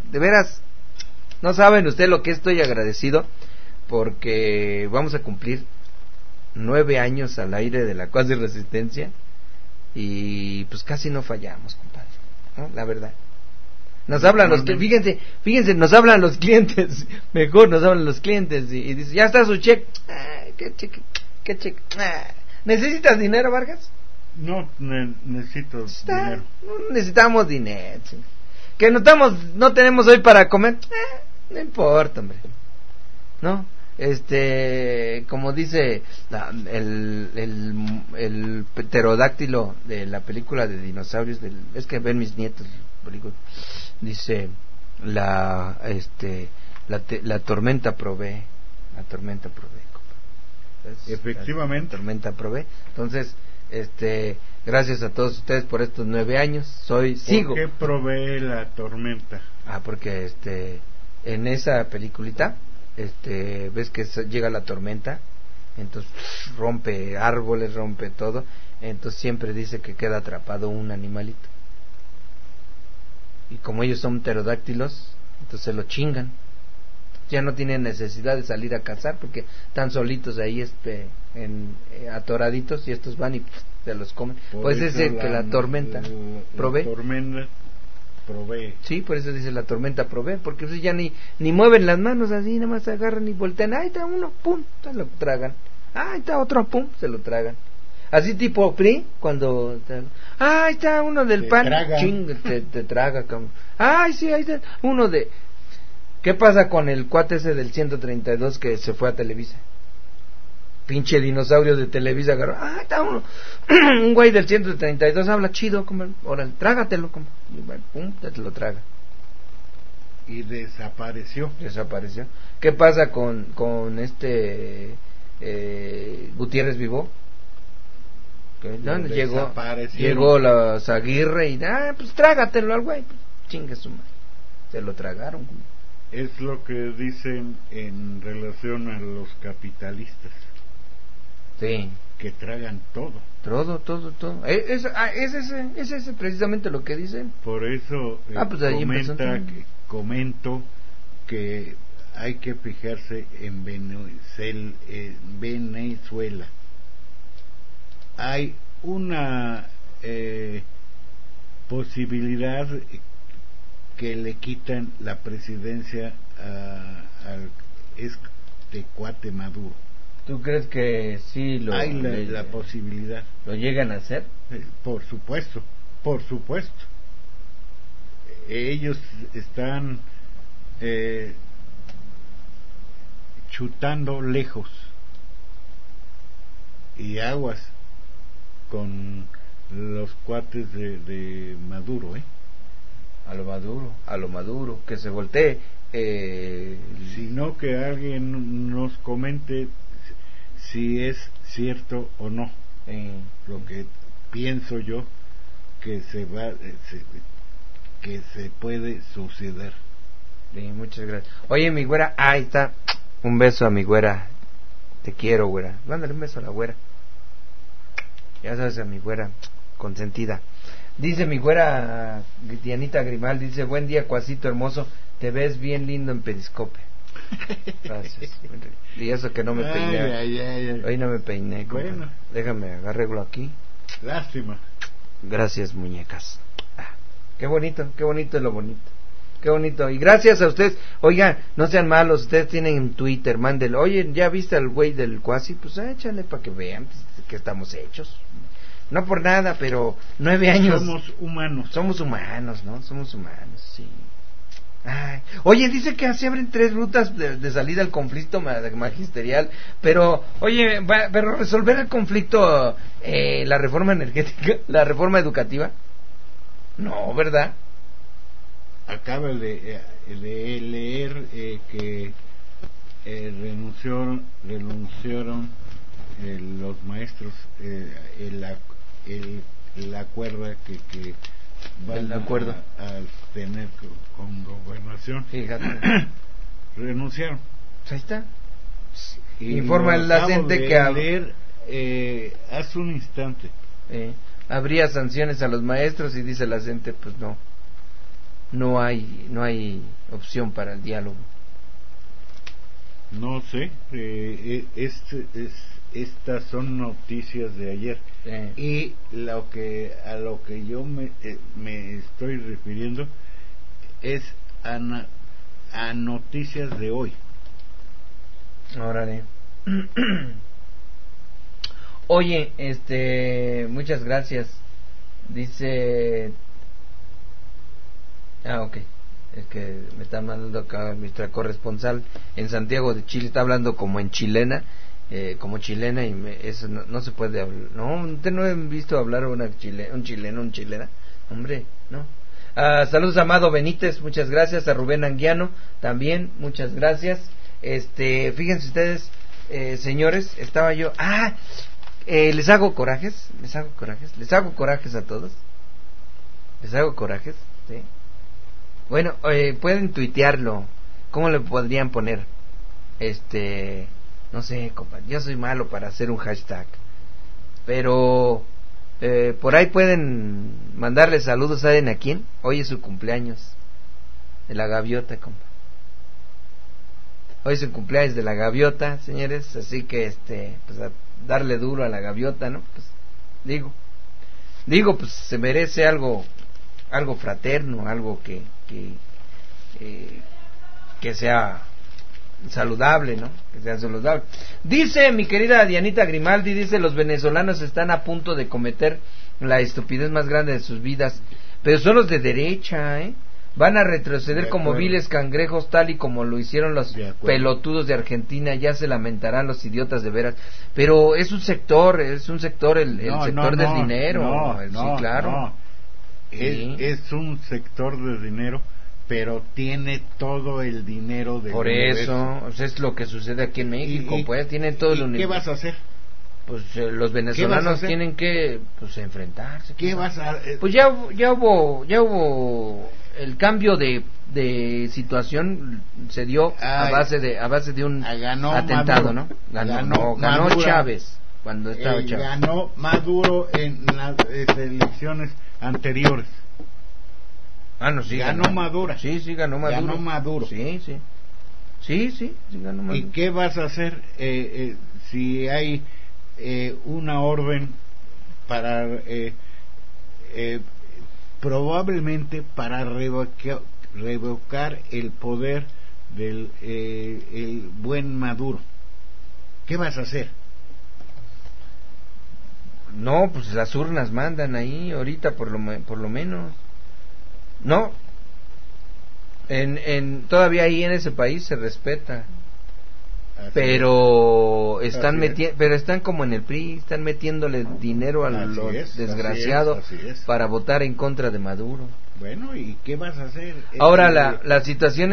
no saben ustedes lo que estoy agradecido, porque vamos a cumplir 9 años al aire de la Cuasi Resistencia y pues casi no fallamos, compadre, ¿no? La verdad. Nos hablan los clientes, fíjense, nos hablan los clientes, mejor nos hablan los clientes y dicen, ya está su cheque. ¿Qué cheque? ¿Necesitas dinero, Vargas? No necesito dinero. No necesitamos dinero. Sí. Que no tenemos hoy para comer. No importa, hombre. ¿No? Como dice el pterodáctilo de la película de dinosaurios, es que ven mis nietos, dice la tormenta provee. La tormenta provee. Efectivamente. La tormenta provee. Entonces, gracias a todos ustedes por estos 9 años. Sigo. ¿Por qué provee la tormenta? Porque en esa peliculita, ves que llega la tormenta, entonces rompe árboles, rompe todo, entonces siempre dice que queda atrapado un animalito. Y como ellos son pterodáctilos, entonces se lo chingan. Ya no tienen necesidad de salir a cazar porque están solitos ahí atoraditos y estos van y se los comen. Pues es que la tormenta provee. La tormenta provee. Sí, por eso dice la tormenta provee, porque ustedes ya ni mueven las manos así, nada más agarran y voltean. Ahí está uno, pum, se lo tragan. Ahí está otro, pum, se lo tragan. Así tipo PRI, cuando ahí está uno del pan, ching, te traga, cabrón. Ay, sí, ahí está uno de... ¿Qué pasa con el cuate ese del 132 que se fue a Televisa? Pinche dinosaurio de Televisa agarró. Está uno. Un güey del 132 habla chido, como, órale, trágatelo, como. Y bueno, pum, te lo traga. Y desapareció. ¿Qué pasa con Gutiérrez Vivó? ¿Dónde llegó la Zaguirre y pues trágatelo al güey, pues, chingue su madre. Se lo tragaron, güey. Es lo que dicen en relación a los capitalistas. Sí. Que tragan todo. Todo. Es ese precisamente lo que dicen. Por eso comento que hay que fijarse en Venezuela. Hay una posibilidad que le quitan la presidencia al cuate Maduro. ¿Tú crees que sí hay la posibilidad? ¿Lo llegan a hacer? Por supuesto. Ellos están chutando lejos y aguas con los cuates de Maduro, a lo Maduro, que se voltee. Sino que alguien nos comente si es cierto o no. Lo que pienso yo que que se puede suceder. Muchas gracias. Oye, mi güera, ahí está. Un beso a mi güera. Te quiero, güera. Mándale un beso a la güera. Ya sabes, a mi güera consentida. Dice mi güera Dianita Grimal, dice, buen día, Cuasito hermoso, te ves bien lindo en Periscope. Gracias. Y eso que no me peiné. Hoy no me peiné. Bueno. Déjame, arreglo aquí. Lástima. Gracias, muñecas. Qué bonito es lo bonito. Qué bonito. Y gracias a ustedes. Oigan, no sean malos, ustedes tienen Twitter, mándenlo. Oye, ¿ya viste al güey del Cuasi? Pues échale para que vean que estamos hechos. No por nada, pero 9 años. Somos humanos, ¿no? Somos humanos, sí. Ay. Oye, dice que se abren 3 rutas de salida al conflicto magisterial, pero, oye, pero resolver el conflicto, la reforma energética, la reforma educativa, no, ¿verdad? Acaba de leer que renunciaron los maestros, el acuerdo que van a tener con gobernación. Fíjate. Renunciaron. Ahí está. Informa la gente que leer hace un instante. Habría sanciones a los maestros y dice la gente, pues no hay opción para el diálogo. No sé, estas son noticias de ayer. Y a lo que yo me estoy refiriendo es a noticias de hoy. Órale. Oye, muchas gracias. Dice... ok. Es que me está mandando acá nuestra corresponsal en Santiago de Chile, está hablando como en chilena, como chilena, y eso no se puede hablar. No, usted no he visto hablar un chilena, hombre, no. Saludos a Amado Benítez, muchas gracias. A Rubén Anguiano también, muchas gracias. Fíjense ustedes, señores, estaba yo, les hago corajes a todos, ¿sí? Bueno, pueden tuitearlo. ¿Cómo le podrían poner? No sé, compa, yo soy malo para hacer un hashtag, pero por ahí pueden mandarle saludos. ¿Saben a quién? Hoy es su cumpleaños de la gaviota, compa. Hoy es el cumpleaños de la gaviota, señores, así que pues a darle duro a la gaviota, ¿no? Pues digo, pues se merece algo fraterno, algo que sea saludable, ¿no? Que sea saludable. Dice mi querida Dianita Grimaldi, dice: los venezolanos están a punto de cometer la estupidez más grande de sus vidas, pero son los de derecha, van a retroceder como viles cangrejos, tal y como lo hicieron los pelotudos de Argentina. Ya se lamentarán los idiotas de veras. Pero es un sector el sector del dinero. Sí, claro. Es un sector de dinero, pero tiene todo el dinero del universo. Por eso, es lo que sucede aquí en México, pues tienen todo el universo. ¿Qué vas a hacer? Pues los venezolanos tienen que enfrentarse. ¿Qué vas a Pues ya hubo el cambio de situación, se dio a base de un atentado, Maduro, ¿no? Ganó Chávez cuando estaba Chávez. Ganó Maduro en las elecciones anteriores. Sí, ganó Maduro. Sí, ganó Maduro. Ganó Maduro. Sí, ganó Maduro. ¿Y qué vas a hacer si hay una orden para probablemente para revocar el poder del el buen Maduro? ¿Qué vas a hacer? No, pues las urnas mandan ahí ahorita por lo menos. No, todavía ahí en ese país se respeta. Pero están como en el PRI, están metiéndole dinero a los desgraciados para votar en contra de Maduro. Bueno, ¿y qué vas a hacer? Ahora la situación,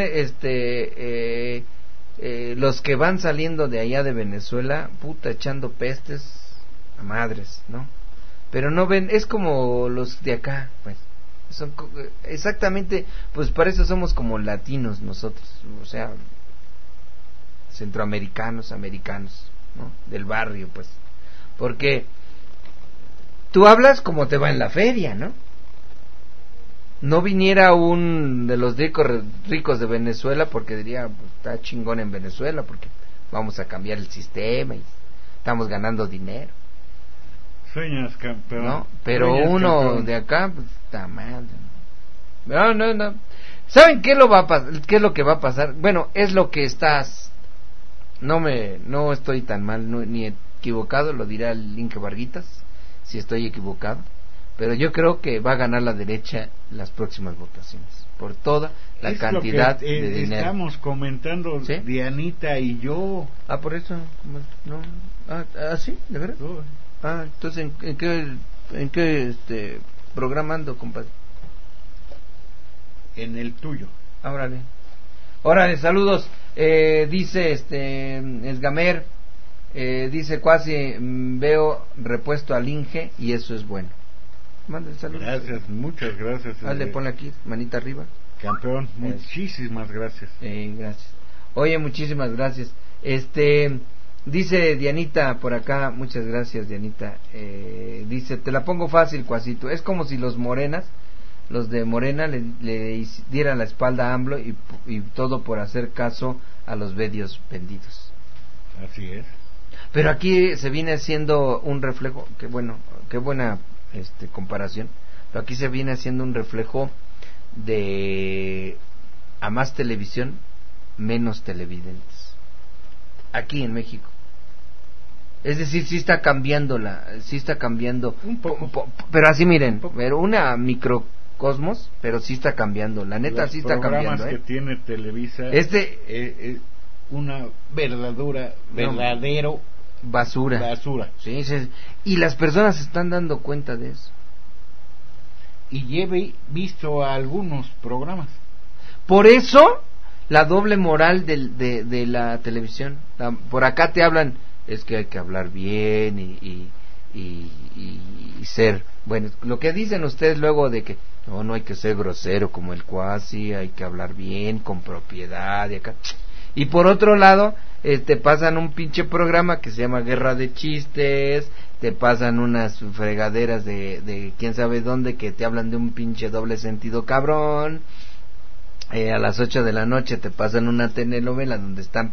los que van saliendo de allá de Venezuela, echando pestes a madres, ¿no? Pero no ven, es como los de acá, pues. Son exactamente, pues para eso somos como latinos nosotros, o sea, centroamericanos, americanos, ¿no? Del barrio, pues. Porque tú hablas como te va en la feria, ¿no? No viniera un de los ricos de Venezuela porque diría, pues, está chingón en Venezuela porque vamos a cambiar el sistema y estamos ganando dinero. Sueñas, campeón. ¿No? Pero uno de acá, pues, está mal. No. ¿Saben qué lo va a qué es lo que va a pasar? Bueno, es lo que estás. No estoy tan mal, ni equivocado, lo dirá el Inca Varguitas, si estoy equivocado. Pero yo creo que va a ganar la derecha las próximas votaciones, por toda la cantidad de dinero. Estamos comentando, ¿sí? Dianita y yo. Por eso, no. ¿Sí? ¿De verdad? Entonces, ¿en qué programa ando, compadre? En el tuyo. Órale, saludos. Dice Esgamer, dice Cuasi, veo repuesto al Inge y eso es bueno. Mande saludos. Gracias, muchas gracias. Dale, ponle aquí, manita arriba. Campeón, muchísimas gracias. Gracias. Oye, muchísimas gracias. Dice Dianita por acá, muchas gracias Dianita. Dice, te la pongo fácil, Cuasito. Es como si los de Morena le dieran la espalda a AMLO y todo por hacer caso a los medios vendidos. Así es. Pero aquí se viene haciendo un reflejo, qué buena comparación. Pero aquí se viene haciendo un reflejo de a más televisión, menos televidentes. Aquí en México. Es decir, sí está cambiando un poco, pero así miren, pero una microcosmos, pero sí está cambiando, la neta sí está cambiando. Los programas que tiene Televisa, una verdadero basura. Sí, y las personas se están dando cuenta de eso. Y lleve visto a algunos programas. Por eso la doble moral de la televisión. Por acá te hablan, es que hay que hablar bien y ser bueno. Lo que dicen ustedes luego de que no hay que ser grosero como el Cuasi, hay que hablar bien, con propiedad y acá. Y por otro lado, te pasan un pinche programa que se llama Guerra de Chistes, te pasan unas fregaderas de quién sabe dónde que te hablan de un pinche doble sentido cabrón. A las 8 de la noche te pasan una telenovela donde están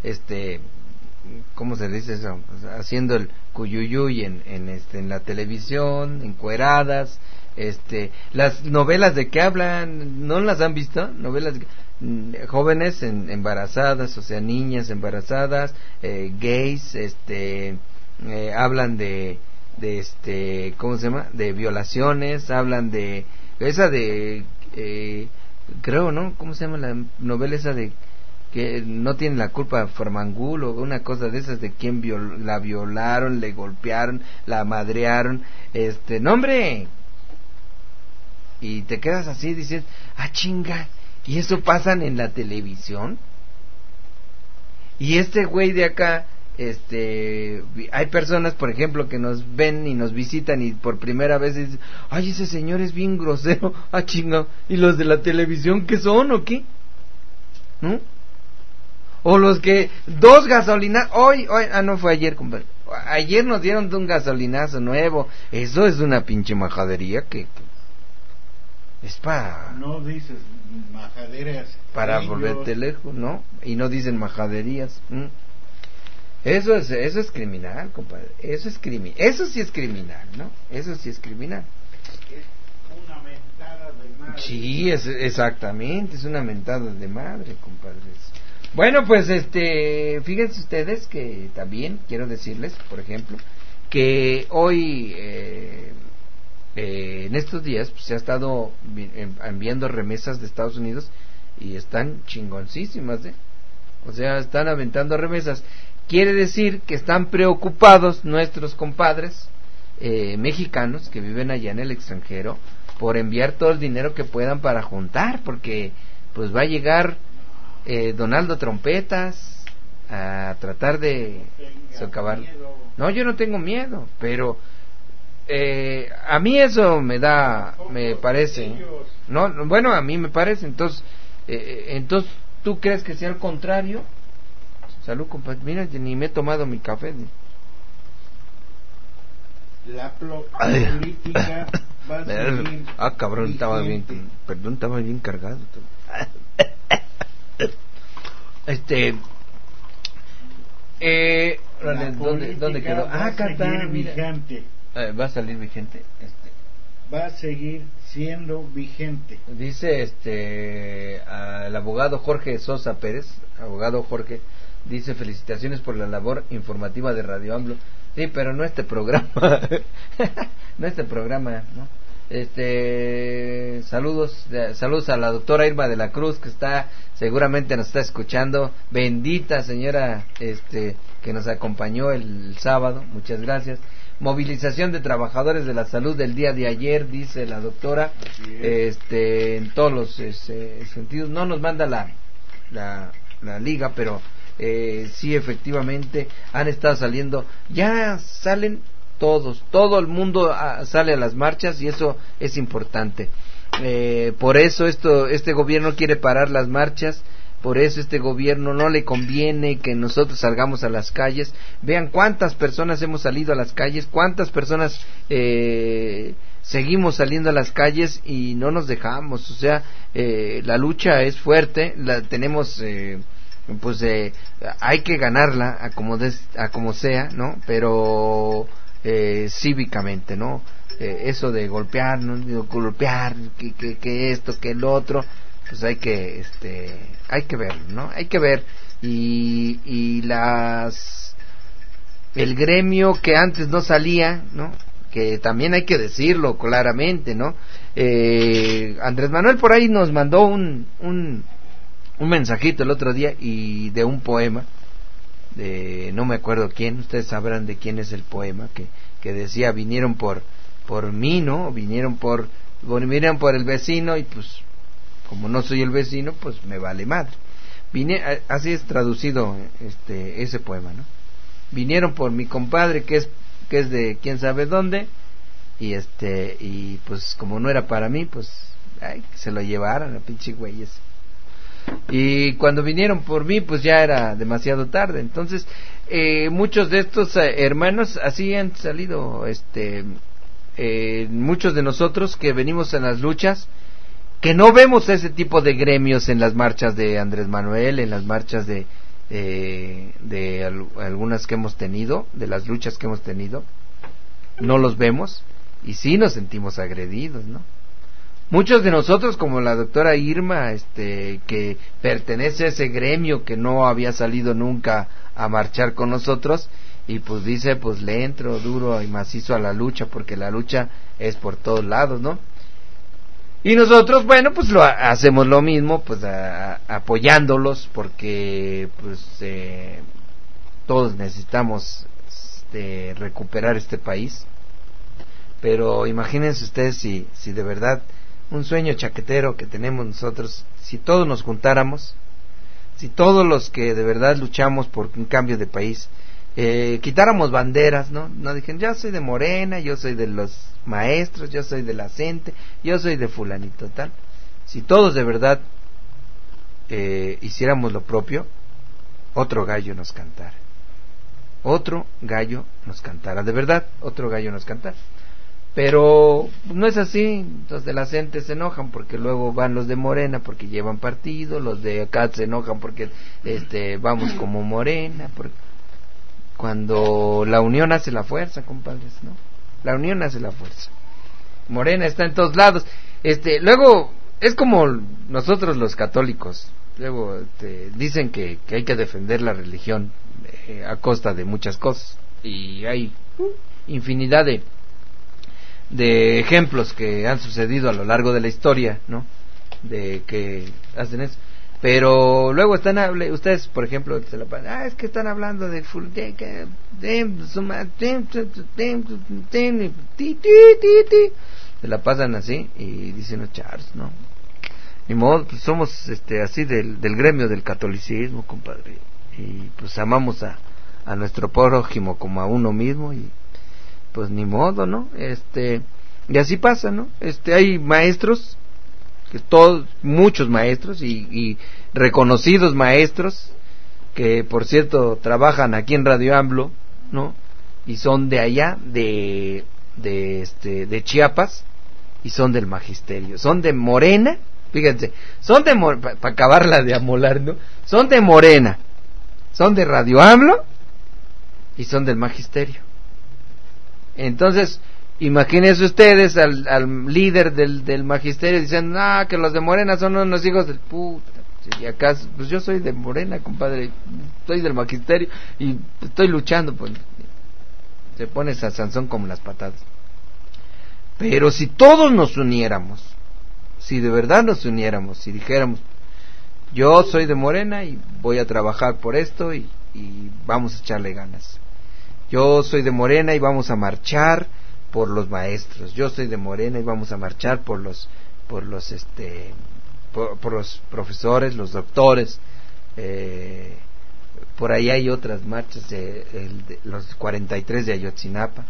¿cómo se dice eso? Haciendo el cuyuyuy en la televisión, encueradas. Las novelas de que hablan, ¿no las han visto? Novelas jóvenes embarazadas, o sea, niñas embarazadas, gays, hablan de ¿cómo se llama? De violaciones, hablan de esa creo, ¿no? ¿Cómo se llama la novela esa de que no tiene la culpa Formangulo, una cosa de esas de quien la violaron, le golpearon, la madrearon, ¡no, hombre! Y te quedas así diciendo, chinga, ¿y eso pasan en la televisión? Y güey de acá, hay personas, por ejemplo, que nos ven y nos visitan y por primera vez dicen, ay, ese señor es bien grosero, chinga, ¿y los de la televisión qué son o qué? ¿No? O los que dos gasolinas, hoy, no fue ayer, compadre. Ayer nos dieron de un gasolinazo nuevo. Eso es una pinche majadería que es para... No dices majaderías. Para volverte lejos, ¿no? Y no dicen majaderías. Eso es criminal, compadre. Eso sí es criminal, ¿no? Eso sí es criminal. Es una mentada de madre. Sí, exactamente, es una mentada de madre, compadre. Bueno, pues fíjense ustedes que también quiero decirles, por ejemplo, que hoy en estos días pues, se ha estado enviando remesas de Estados Unidos y están chingoncísimas, o sea, están aventando remesas. Quiere decir que están preocupados nuestros compadres mexicanos que viven allá en el extranjero por enviar todo el dinero que puedan para juntar, porque pues va a llegar Donaldo Trompetas a tratar de socavar. No, yo no tengo miedo, pero a mí eso me parece. No, bueno, a mí me parece. Entonces, ¿tú crees que sea al contrario? Salud, compadre. Mira, ni me he tomado mi café. La política va a seguir. Cabrón, estaba bien cargado. ¿Dónde quedó? Acá está, vigente. Va a salir vigente. va a seguir siendo vigente. Dice el abogado Jorge Sosa Pérez, abogado Jorge, dice: felicitaciones por la labor informativa de Radio AMLO. Sí, pero no este programa. No este programa, ¿no? Saludos a la doctora Irma de la Cruz, que seguramente nos está escuchando. Bendita señora que nos acompañó el sábado, muchas gracias. Movilización de trabajadores de la salud del día de ayer, dice la doctora, en todos los sentidos. No nos manda la liga, pero sí, efectivamente han estado saliendo, ya salen todo el mundo sale a las marchas, y eso es importante. Por eso este gobierno quiere parar las marchas, por eso este gobierno no le conviene que nosotros salgamos a las calles. Vean cuántas personas hemos salido a las calles, cuántas personas seguimos saliendo a las calles y no nos dejamos. O sea, la lucha es fuerte, la tenemos, hay que ganarla a como sea, ¿no? Pero cívicamente, ¿no? Eso de golpear, ¿no? Golpear, que esto, que el otro, pues hay que ver, ¿no? Hay que ver. Y el gremio que antes no salía, ¿no? Que también hay que decirlo claramente, ¿no? Andrés Manuel por ahí nos mandó un mensajito el otro día, y de un poema de no me acuerdo quién. Ustedes sabrán de quién es el poema, que decía: vinieron por mí, ¿no? Vinieron por el vecino, y pues como no soy el vecino, pues me vale madre. Así es traducido ese poema, ¿no? Vinieron por mi compadre, que es de quién sabe dónde, y pues como no era para mí, pues se lo llevaron a pinche güeyes. Y cuando vinieron por mí, pues ya era demasiado tarde. Entonces muchos de estos hermanos así han salido, muchos de nosotros que venimos en las luchas, que no vemos ese tipo de gremios en las marchas de Andrés Manuel, en las marchas de algunas que hemos tenido, de las luchas que hemos tenido, no los vemos, y sí nos sentimos agredidos, ¿no? Muchos de nosotros, como la doctora Irma, que pertenece a ese gremio, que no había salido nunca a marchar con nosotros, y pues dice, pues le entro duro y macizo a la lucha, porque la lucha es por todos lados, ¿no? Y nosotros, bueno, pues hacemos lo mismo, pues apoyándolos, porque pues todos necesitamos recuperar este país. Pero imagínense ustedes si de verdad un sueño chaquetero que tenemos nosotros, si todos nos juntáramos, si todos los que de verdad luchamos por un cambio de país, quitáramos banderas, ¿no? No dijeran: yo soy de Morena, yo soy de los maestros, yo soy de la CENTE, yo soy de fulanito tal. Si todos de verdad hiciéramos lo propio, otro gallo nos cantara. Otro gallo nos cantara, de verdad, otro gallo nos cantara. Pero no es así. Los de la CENTE se enojan porque luego van los de Morena porque llevan partido, los de acá se enojan porque vamos como Morena, porque cuando la unión hace la fuerza, compadres, ¿no? La unión hace la fuerza. Morena está en todos lados. Luego es como nosotros los católicos, luego dicen que hay que defender la religión a costa de muchas cosas, y hay infinidad de ejemplos que han sucedido a lo largo de la historia, ¿no? De que hacen eso. Pero luego ustedes, por ejemplo, se la pasan: es que están hablando de se la pasan así, y dicen los charros, ¿no? Ni modo, pues somos así del gremio del catolicismo, compadre, y pues amamos a nuestro prójimo como a uno mismo, y pues ni modo, ¿no? Y así pasa, ¿no? Hay maestros, muchos maestros y reconocidos maestros, que por cierto trabajan aquí en Radio AMLO, ¿no? Y son de allá, de Chiapas, y son del magisterio, son de Morena, fíjense, son de para acabarla de amolar, ¿no? Son de Morena, son de Radio AMLO y son del magisterio. Entonces, Imagínense ustedes al líder del magisterio diciendo, que los de Morena son unos hijos del puta. Y acá, pues yo soy de Morena, compadre, soy del magisterio y estoy luchando, pues se pone a Sansón como las patadas. Pero si todos nos uniéramos, si de verdad nos uniéramos, si dijéramos, yo soy de Morena y voy a trabajar por esto y vamos a echarle ganas. Yo soy de Morena y vamos a marchar por los maestros. Yo soy de Morena y vamos a marchar por los profesores, los doctores. Por ahí hay otras marchas de los 43 de Ayotzinapa.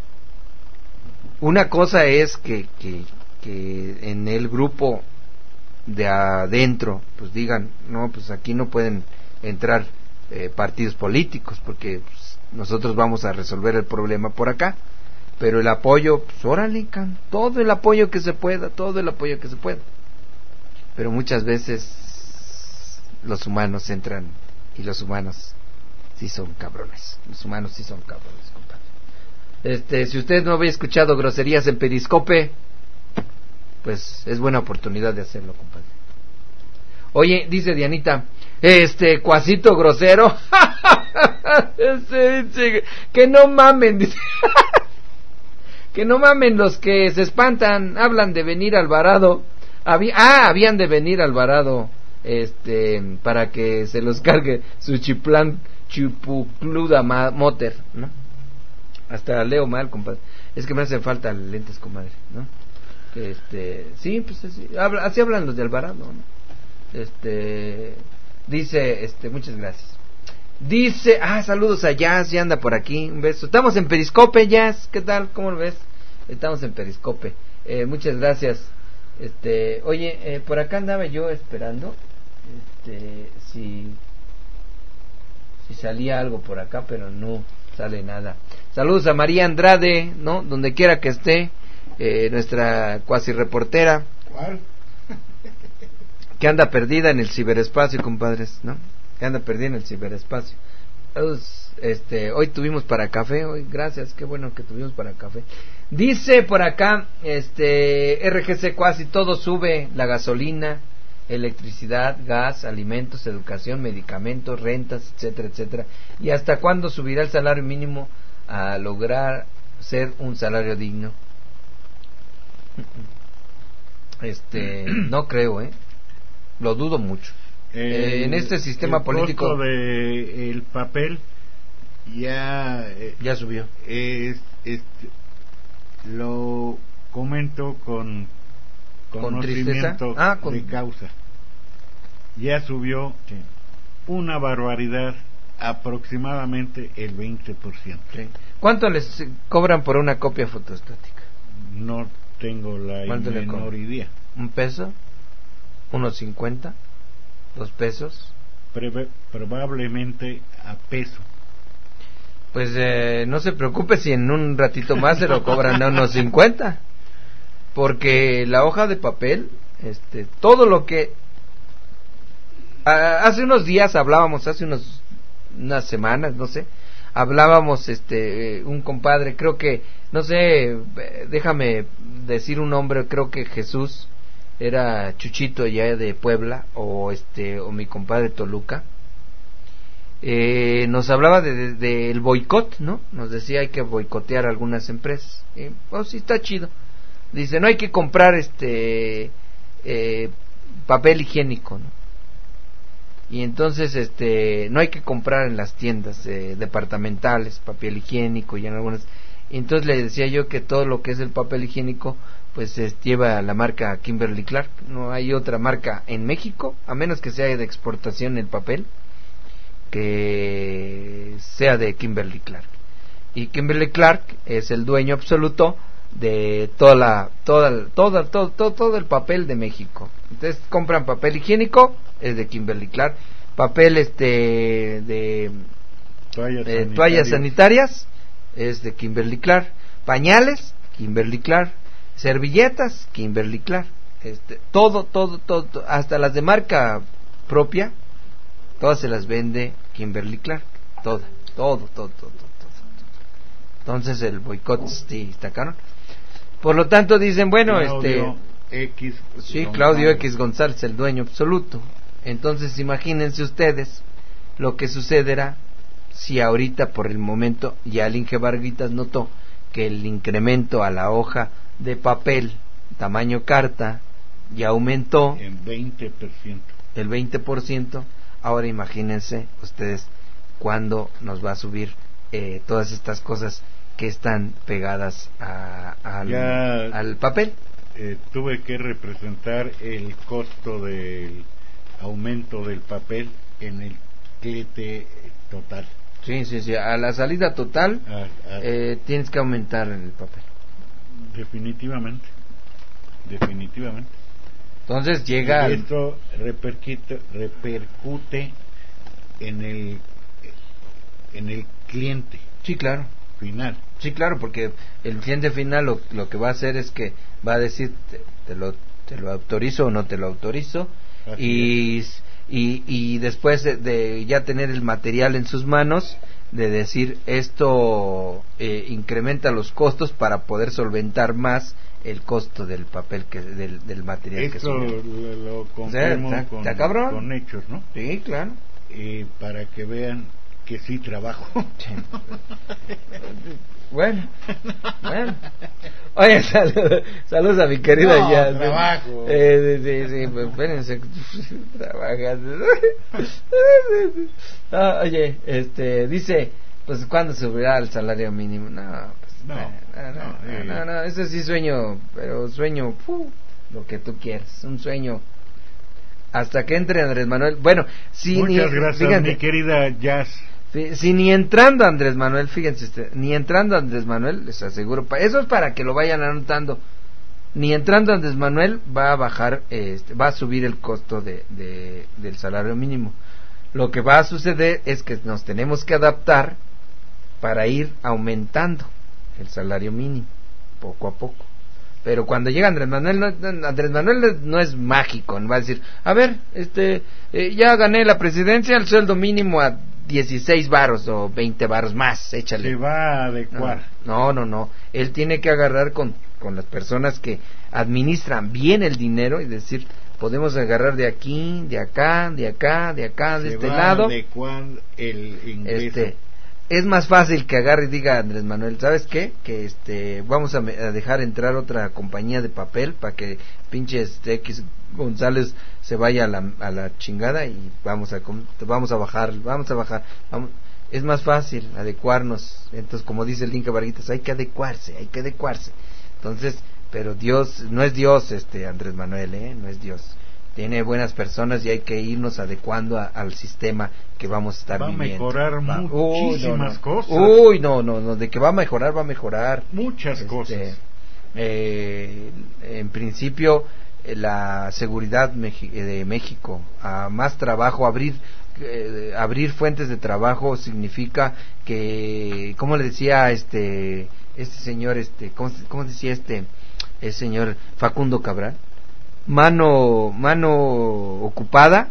Una cosa es que en el grupo de adentro pues digan, no, pues aquí no pueden entrar partidos políticos porque pues, nosotros vamos a resolver el problema por acá. Pero el apoyo, pues órale, todo el apoyo que se pueda, pero muchas veces los humanos entran y los humanos sí son cabrones, compadre. Si usted no había escuchado groserías en Periscope, pues es buena oportunidad de hacerlo, compadre. Oye, dice Dianita, cuasito grosero, que no mamen, dice. Que no mamen los que se espantan, hablan de venir Alvarado. Habían de venir Alvarado, para que se los cargue su chipucluda moter, ¿no? Hasta leo mal, compadre. Es que me hacen falta lentes, comadre, ¿no? Sí, pues así hablan los de Alvarado, ¿no? Dice, muchas gracias. Dice, saludos a Jazz, ya anda por aquí, un beso. Estamos en Periscope, Jazz, ¿qué tal? ¿Cómo lo ves? Estamos en Periscope. Muchas gracias. Oye, por acá andaba yo esperando, si salía algo por acá, pero no sale nada. Saludos a María Andrade, ¿no? Donde quiera que esté, nuestra cuasi reportera. ¿Cuál? Que anda perdida en el ciberespacio, compadres, ¿no? Que anda perdida en el ciberespacio. Hoy tuvimos para café, hoy, gracias, qué bueno que tuvimos para café. Dice por acá, RGC Cuasi, todo sube, la gasolina, electricidad, gas, alimentos, educación, medicamentos, rentas, etcétera, etcétera. ¿Y hasta cuándo subirá el salario mínimo a lograr ser un salario digno? No creo, lo dudo mucho. En este sistema político, el costo de el papel ya subió. Lo comento con conocimiento de causa. Ya subió una barbaridad, aproximadamente el 20%. Sí. ¿Cuánto les cobran por una copia fotostática? No tengo la menor idea. ¿1 peso? ¿Unos 50? ¿2 pesos? Probablemente a peso. Pues no se preocupe si en un ratito más se lo cobran a unos 50, porque la hoja de papel, todo lo que hace unos días hablábamos, unas semanas, no sé, hablábamos, un compadre, creo que, no sé, déjame decir un nombre, creo que Jesús, era Chuchito ya de Puebla, o mi compadre Toluca. Nos hablaba del boicot, ¿no? Nos decía hay que boicotear algunas empresas. Pues sí, está chido. Dice, no hay que comprar papel higiénico, ¿no? Y entonces no hay que comprar en las tiendas departamentales papel higiénico y en algunas. Y entonces le decía yo que todo lo que es el papel higiénico pues lleva la marca Kimberly Clark. No hay otra marca en México, a menos que sea de exportación el papel, que sea de Kimberly Clark. Y Kimberly Clark es el dueño absoluto de todo el papel de México. Entonces compran papel higiénico, es de Kimberly Clark. Papel de toallas sanitarias es de Kimberly Clark. Pañales, Kimberly Clark. Servilletas, Kimberly Clark. Todo, hasta las de marca propia, todas se las vende Kimberly Clark. Todo. Entonces el boicot sí está caro. Por lo tanto dicen, bueno, Claudio X. Sí, Claudio X González, el dueño absoluto. Entonces imagínense ustedes lo que sucederá si ahorita por el momento ya el Inge Varguitas notó que el incremento a la hoja de papel tamaño carta ya aumentó en 20%. El 20%. Ahora imagínense ustedes cuándo nos va a subir todas estas cosas que están pegadas al papel. Tuve que representar el costo del aumento del papel en el cliente total. Sí, a la salida total tienes que aumentar el papel. Definitivamente. Entonces llega... Y esto repercute en el cliente. Sí, claro. Final. Sí, claro, porque el cliente final lo que va a hacer es que va a decir te lo autorizo o no te lo autorizo. Y después de ya tener el material en sus manos, de decir esto incrementa los costos para poder solventar más el costo del papel del material. Esto que lo confirmo con hechos, ¿no? Sí, claro. Para que vean que sí trabajo. Sí. Bueno. Oye, saludos a mi querida ya. Trabajo. Sí, pues espérense. Trabajas. Oye, dice, pues ¿cuándo subirá el salario mínimo? No, eso sí sueño, pero sueño, lo que tú quieras, un sueño. Hasta que entre Andrés Manuel. Bueno, si muchas gracias, fíjate, mi querida Jazz. Si ni entrando Andrés Manuel, fíjense usted, ni entrando Andrés Manuel, les aseguro, eso es para que lo vayan anotando, ni entrando Andrés Manuel va a bajar, va a subir el costo del salario mínimo. Lo que va a suceder es que nos tenemos que adaptar para ir aumentando el salario mínimo, poco a poco. Pero cuando llega Andrés Manuel no es mágico, no va a decir, a ver, ya gané la presidencia, el sueldo mínimo a 16 varos o 20 varos más, échale. Se va a adecuar. No, él tiene que agarrar con las personas que administran bien el dinero y decir, podemos agarrar de aquí, de acá, de este lado. Se va a adecuar el ingreso. Es más fácil que agarre y diga Andrés Manuel, ¿sabes qué? Que vamos a dejar entrar otra compañía de papel para que pinches X González se vaya a la chingada y vamos a bajar. Es más fácil adecuarnos. Entonces, como dice el Inca Varguitas, hay que adecuarse. Entonces, pero Dios, no es Dios Andrés Manuel, no es Dios. Tiene buenas personas y hay que irnos adecuando al sistema que vamos a estar viviendo. Va a mejorar muchísimas cosas. No, de que va a mejorar. Muchas cosas. En principio, la seguridad de México, a más trabajo, abrir fuentes de trabajo significa que, ¿cómo le decía este señor, cómo decía el señor Facundo Cabral? Mano ocupada,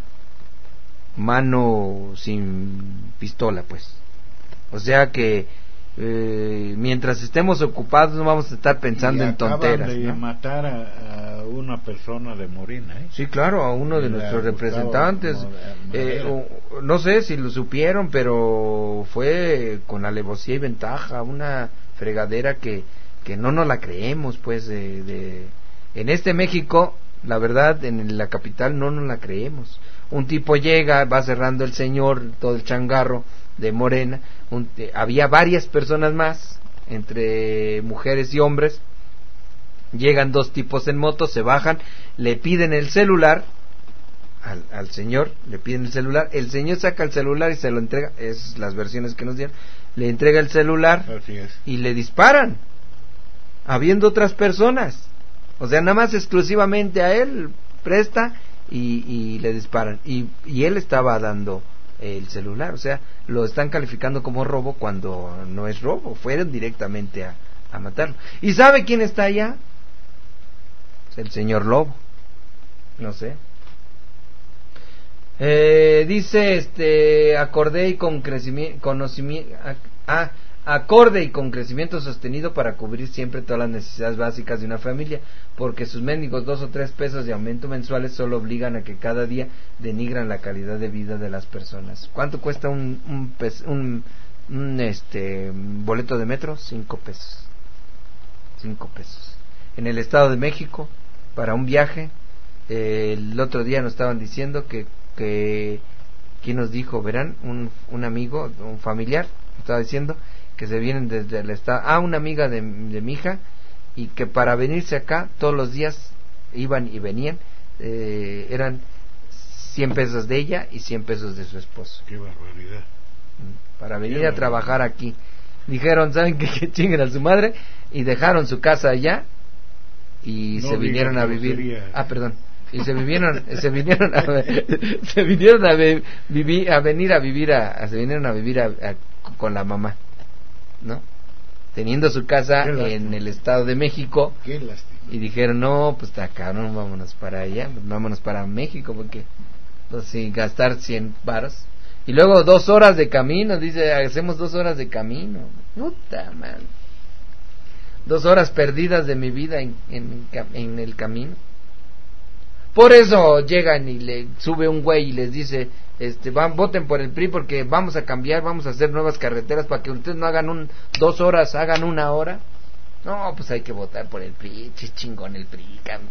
mano sin pistola, pues. O sea que mientras estemos ocupados no vamos a estar pensando en tonteras. De matar a una persona de Morena, Sí, claro, a uno de nuestros representantes. No sé si lo supieron, pero fue con alevosía y ventaja, una fregadera que no nos la creemos, pues. En México, la verdad, en la capital no nos la creemos. Un tipo llega, va cerrando el señor, todo el changarro de Morena. Había varias personas más, entre mujeres y hombres. Llegan dos tipos en moto, se bajan, le piden el celular al señor, le piden el celular. El señor saca el celular y se lo entrega. Es las versiones que nos dieron. Le entrega el celular y le disparan, habiendo otras personas. O sea, nada más exclusivamente a él presta y le disparan. Y él estaba dando el celular. O sea, lo están calificando como robo cuando no es robo. Fueron directamente a matarlo. ¿Y sabe quién está allá? El señor Lobo. No sé. Dice, acordé y con conocimiento. acorde y con crecimiento sostenido para cubrir siempre todas las necesidades básicas de una familia, porque sus mendigos 2 o 3 pesos de aumento mensuales solo obligan a que cada día denigran la calidad de vida de las personas. ¿Cuánto cuesta un boleto de metro? 5 pesos. 5 pesos. En el Estado de México, para un viaje, el otro día nos estaban diciendo que ¿quién nos dijo? Verán, un amigo, un familiar, estaba diciendo que se vienen desde el estado, una amiga de mi hija, y que para venirse acá todos los días iban y venían, eran 100 pesos de ella y 100 pesos de su esposo. ¡Qué barbaridad! Para venir a trabajar aquí. Dijeron, ¿saben qué? Que chinguen a su madre, y dejaron su casa allá y se vinieron a vivir. Perdón. Y se vinieron a vivir con la mamá, ¿no? Teniendo su casa en el Estado de México. Qué lástima. Y dijeron, no, pues está cabrón, vámonos para allá, vámonos para México, porque pues sin gastar 100 varos. Y luego 2 horas de camino, dice, hacemos 2 horas de camino. Puta madre. 2 horas perdidas de mi vida en el camino. Por eso llegan y le sube un güey y les dice, voten por el PRI porque vamos a cambiar, vamos a hacer nuevas carreteras para que ustedes no hagan 2 horas, hagan 1 hora. No, pues hay que votar por el PRI, chingón el PRI, cabrón.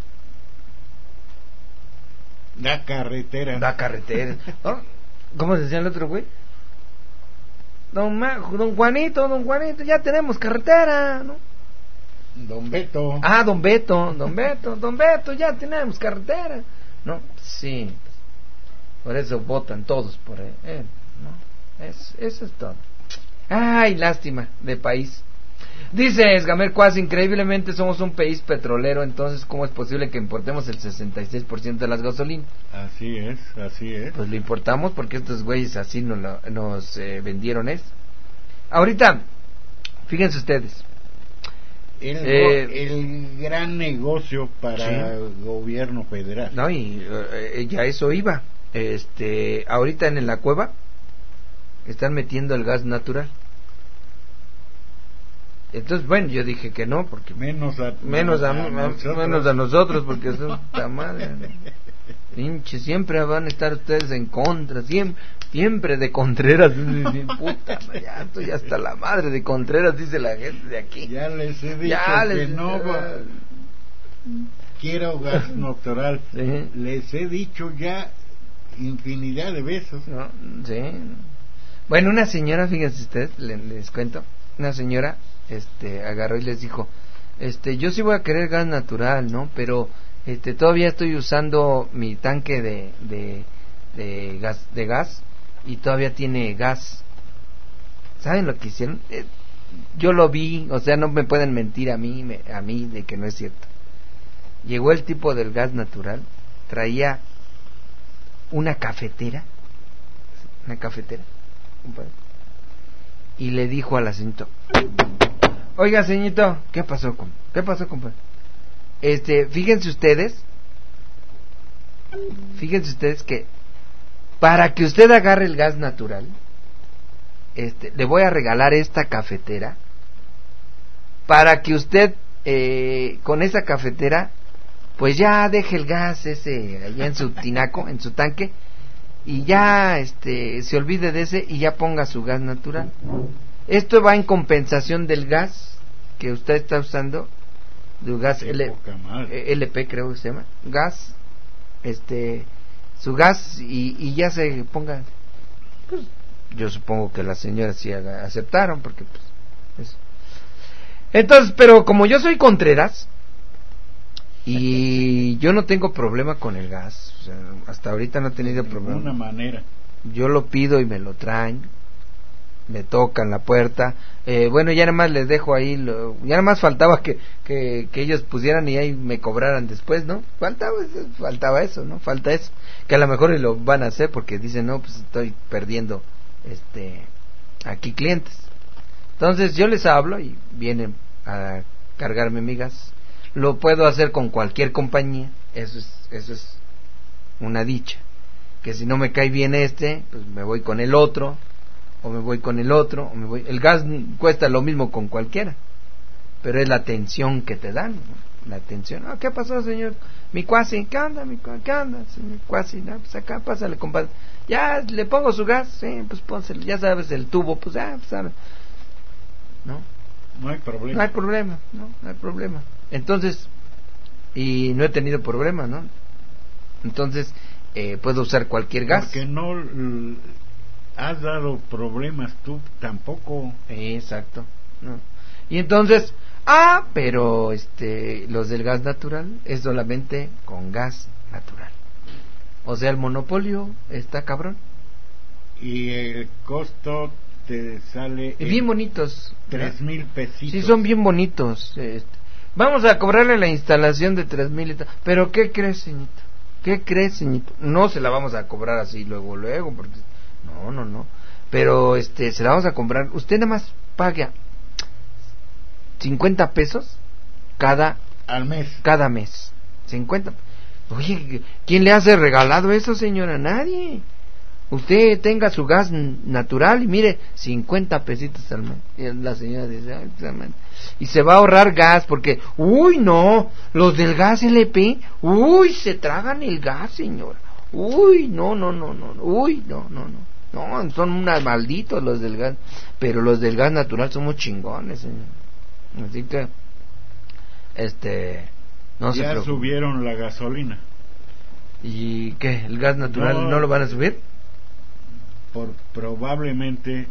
Da carretera. ¿No? ¿Cómo se decía el otro güey? Don Juanito, ya tenemos carretera, ¿no? Don Beto. Don Beto, ya tenemos carretera. No, sí. Por eso votan todos por él, ¿no? Eso es todo. Ay, lástima de país. Dice Esgamer Cuas, increíblemente somos un país petrolero, entonces ¿cómo es posible que importemos el 66% de las gasolinas? Así es. Pues lo importamos porque estos güeyes así nos vendieron eso. Ahorita, fíjense ustedes. El gran negocio para el gobierno federal. No, y ya eso iba. Ahorita en la cueva están metiendo el gas natural. Entonces, bueno, yo dije que no, porque menos a nosotros, porque son madre. Pinche, siempre van a estar ustedes en contra, siempre de Contreras. Puta, ya estoy hasta la madre de Contreras, dice la gente de aquí. Ya les he dicho que no quiero gas natural. ¿Sí? Les he dicho ya infinidad de veces. No, sí. Bueno, una señora, fíjense ustedes, les cuento, una señora agarró y les dijo, yo sí voy a querer gas natural, ¿no? Pero todavía estoy usando mi tanque de gas y todavía tiene gas. ¿Saben lo que hicieron? Yo lo vi, o sea, no me pueden mentir a mí de que no es cierto. Llegó el tipo del gas natural, traía una cafetera, compadre, y le dijo a la señorita, oiga, señorito, ¿qué pasó, compadre? Fíjense ustedes que para que usted agarre el gas natural, le voy a regalar esta cafetera para que usted con esa cafetera pues ya deje el gas ese allá en su tinaco, en su tanque, y ya se olvide de ese y ya ponga su gas natural. Esto va en compensación del gas que usted está usando, del gas LP creo que se llama, gas, su gas, y ya se ponga. Pues yo supongo que las señoras sí aceptaron, porque pues eso. Entonces, pero como yo soy Contreras y yo no tengo problema con el gas, o sea, hasta ahorita no he tenido problema. De ninguna manera. Yo lo pido y me lo traen, me tocan la puerta. Bueno, ya nada más les dejo ahí, ya nada más faltaba que ellos pusieran y ahí me cobraran después, ¿no? Faltaba eso, ¿no? Falta eso. Que a lo mejor lo van a hacer porque dicen, no, pues estoy perdiendo aquí clientes. Entonces yo les hablo y vienen a cargarme mi gas. Lo puedo hacer con cualquier compañía, eso es una dicha. Que si no me cae bien pues me voy con el otro, o me voy con el otro, o me voy. El gas cuesta lo mismo con cualquiera, pero es la atención que te dan, ¿no? La atención. ¿Qué pasó, señor? Mi cuasi, ¿qué onda, ¿qué onda, señor cuasi? No, pues acá, pásale, compadre. Ya le pongo su gas, sí, pues pónselo, ya sabes, el tubo, pues sabes. ¿No? No hay problema. No hay problema. Entonces, y no he tenido problema, ¿no? Entonces, puedo usar cualquier gas. Porque no has dado problemas tú tampoco. Exacto, ¿no? Y entonces, pero los del gas natural es solamente con gas natural. O sea, el monopolio está cabrón. Y el costo te sale bien bonitos, 3,000 pesitos. Sí, son bien bonitos. Vamos a cobrarle la instalación de 3,000 pero ¿qué crees, señorito? No se la vamos a cobrar así luego, porque no. Pero se la vamos a comprar. Usted nada más paga 50 pesos cada mes. 50. Oye, ¿quién le hace regalado eso, señora? Nadie. Usted tenga su gas natural y mire, 50 pesitos al mes. Y la señora dice, y se va a ahorrar gas porque, no, los del gas LP, se tragan el gas, señora. No, son unos malditos los del gas, pero los del gas natural somos chingones, señor. Así que, no se ya preocupe. subieron la gasolina. ¿Y qué? ¿El gas natural no lo van a subir? Probablemente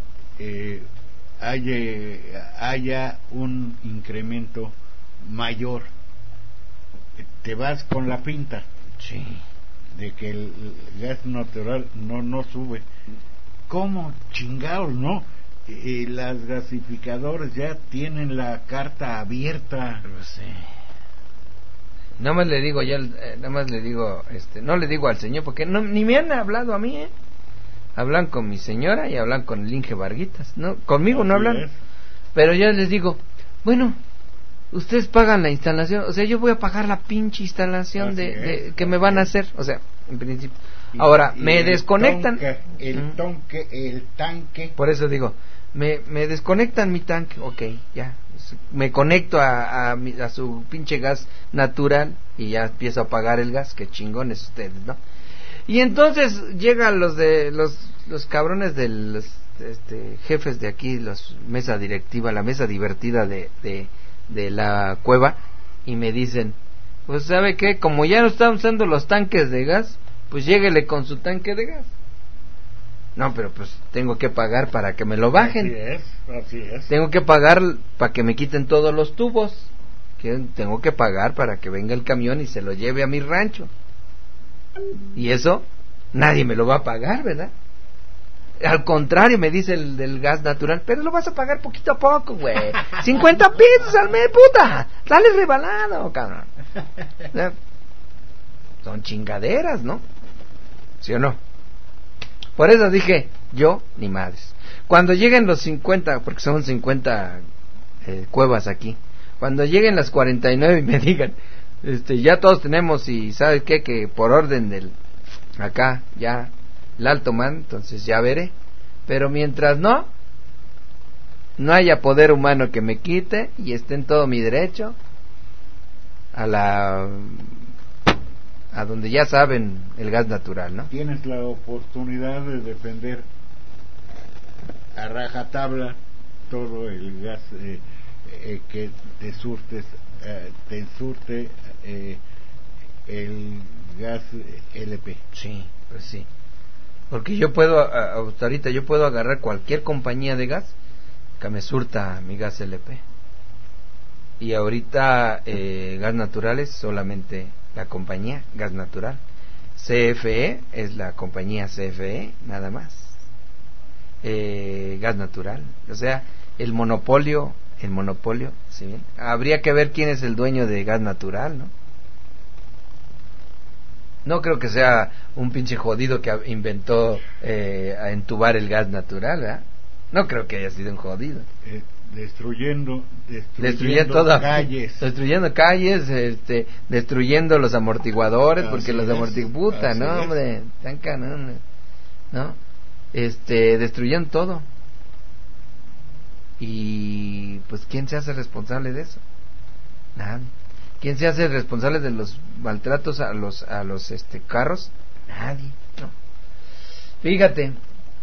haya un incremento mayor. Te vas con la pinta. Sí. De que el gas natural no sube. ¿Cómo chingados, no? Las gasificadoras ya tienen la carta abierta. Sí. Nada más le digo no le digo al señor porque ni me han hablado a mí, Hablan con mi señora y hablan con el Inge Varguitas, ¿no? Conmigo no hablan. Pero ya les digo, bueno, ustedes pagan la instalación, o sea, yo voy a pagar la pinche instalación que me van a hacer, o sea, en principio. Ahora, me desconectan el tanque. Por eso digo, me desconectan mi tanque, ya. Me conecto a su pinche gas natural y ya empiezo a pagar el gas, que chingones ustedes, ¿no? Y entonces llegan los cabrones de los jefes de aquí, la mesa divertida de la cueva, y me dicen, pues ¿sabe qué? Como ya no están usando los tanques de gas, pues lléguele con su tanque de gas. No, pero pues tengo que pagar para que me lo bajen. Así es. Tengo que pagar para que me quiten todos los tubos. Tengo que pagar para que venga el camión y se lo lleve a mi rancho. Y eso nadie me lo va a pagar, ¿verdad? Al contrario, me dice el del gas natural, pero lo vas a pagar poquito a poco, güey. 50 pesos al mes, puta. Sale rebalado, cabrón. Son chingaderas, ¿no? ¿Sí o no? Por eso dije, yo ni madres. Cuando lleguen los 50, porque son 50 cuevas aquí, cuando lleguen las 49 y me digan, ya todos tenemos, y ¿sabes qué? Que por orden del acá ya el alto mando, entonces ya veré. Pero mientras no haya poder humano que me quite y esté en todo mi derecho a donde ya saben el gas natural, ¿no? Tienes la oportunidad de defender a rajatabla todo el gas que te surte el gas LP. Sí, pues sí. Porque yo puedo, ahorita yo puedo agarrar cualquier compañía de gas que me surta mi gas LP. Y ahorita gas natural es solamente la compañía Gas Natural. CFE es la compañía CFE, nada más. Gas Natural. O sea, el monopolio, ¿sí bien? Habría que ver quién es el dueño de Gas Natural, ¿no? No creo que sea un pinche jodido que inventó a entubar el gas natural, ¿verdad? No creo que haya sido un jodido. Destruyendo calles, destruyendo los amortiguadores, porque los amortiguadores, no, hombre, tan canon, ¿no? Destruyendo todo. Y pues ¿quién se hace responsable de eso? Nadie. ¿Quién se hace responsable de los maltratos a los carros? Nadie. No. Fíjate,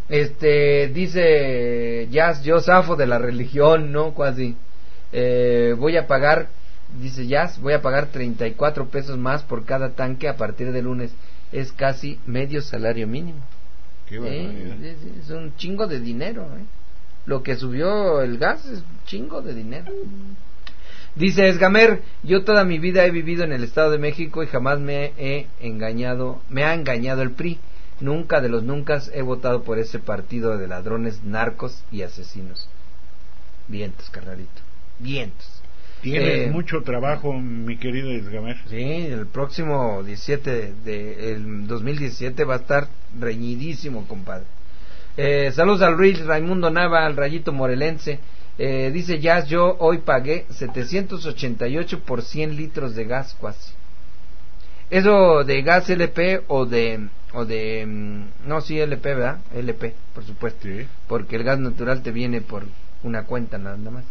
dice Jazz, yo zafo de la religión, ¿no? Casi. Voy a pagar, dice Jazz, voy a pagar 34 pesos más por cada tanque a partir de lunes. Es casi medio salario mínimo. Qué barbaridad. Es un chingo de dinero, Lo que subió el gas es un chingo de dinero. Dice Esgamer, yo toda mi vida he vivido en el Estado de México y jamás me ha engañado el PRI. Nunca de los nunca he votado por ese partido de ladrones, narcos y asesinos. Vientos, carnalito, vientos. Tienes mucho trabajo, mi querido Esgamer. Sí, el próximo 17 el 2017 va a estar reñidísimo, compadre. Saludos al Luis Raimundo Nava, al Rayito Morelense. Dice Jazz, yo hoy pagué 788 por 100 litros de gas casi. Eso de gas LP o de no, sí, LP, ¿verdad? LP, por supuesto. Sí. Porque el gas natural te viene por una cuenta nada más.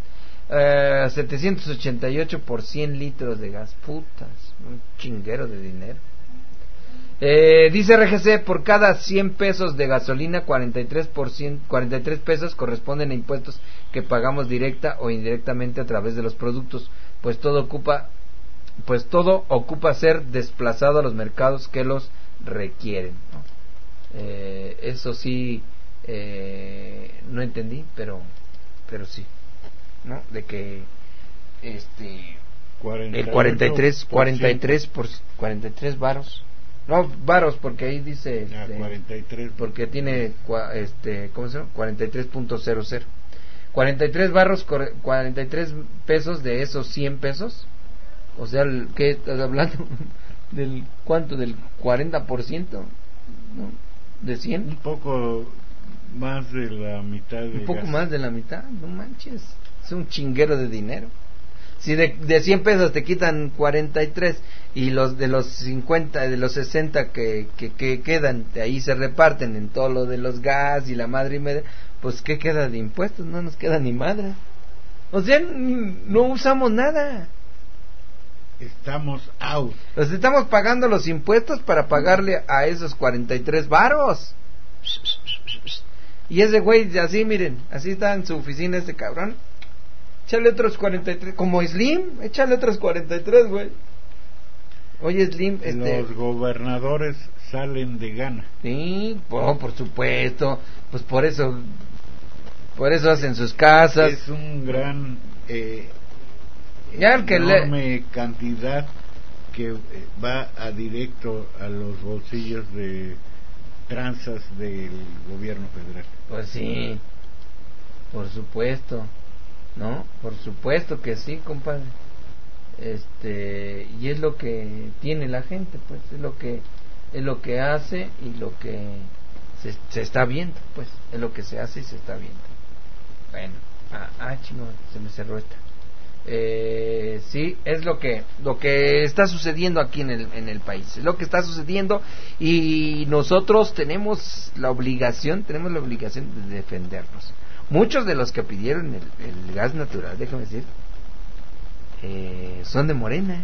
788 por 100 litros de gas. Putas, un chinguero de dinero. Dice RGC, por cada 100 pesos de gasolina, 43 pesos corresponden a impuestos que pagamos directa o indirectamente a través de los productos, pues todo ocupa ser desplazado a los mercados que los requieren, ¿no? Eso sí, no entendí, pero sí, ¿no? De que el 43 varos. No, varos, porque ahí dice 43, porque tiene ¿cómo se llama? 43.00. 43 barros, 43 pesos de esos 100 pesos. O sea, ¿qué estás hablando? ¿Del cuánto? ¿Del 40%? ¿No? ¿De 100? Un poco más de la mitad. Un poco más de la mitad, no manches. Es un chinguero de dinero. Si de 100 pesos te quitan 43 y los de los 50, de los 60 que quedan, de ahí se reparten en todo lo de los gas y la madre y media, pues ¿qué queda de impuestos? No nos queda ni madre. O sea, no usamos nada. Estamos out. Pues estamos pagando los impuestos para pagarle a esos 43 varos. Y ese güey, así miren, así está en su oficina ese cabrón. Échale otros 43, como Slim, échale otros 43, güey. Oye, Slim, los gobernadores salen de gana. Sí, por supuesto, pues por eso hacen sus casas. Es un gran ya enorme cantidad que va a directo a los bolsillos de tranzas del gobierno federal. Pues sí, por supuesto. No, por supuesto que sí, compadre. Y es lo que tiene la gente, pues, es lo que hace y lo que se está viendo, pues, es lo que se hace y se está viendo. Bueno, chino, se me cerró esta. Sí, es lo que está sucediendo aquí en el país, es lo que está sucediendo y nosotros tenemos la obligación de defendernos. Muchos de los que pidieron el gas natural, déjame decir, son de Morena.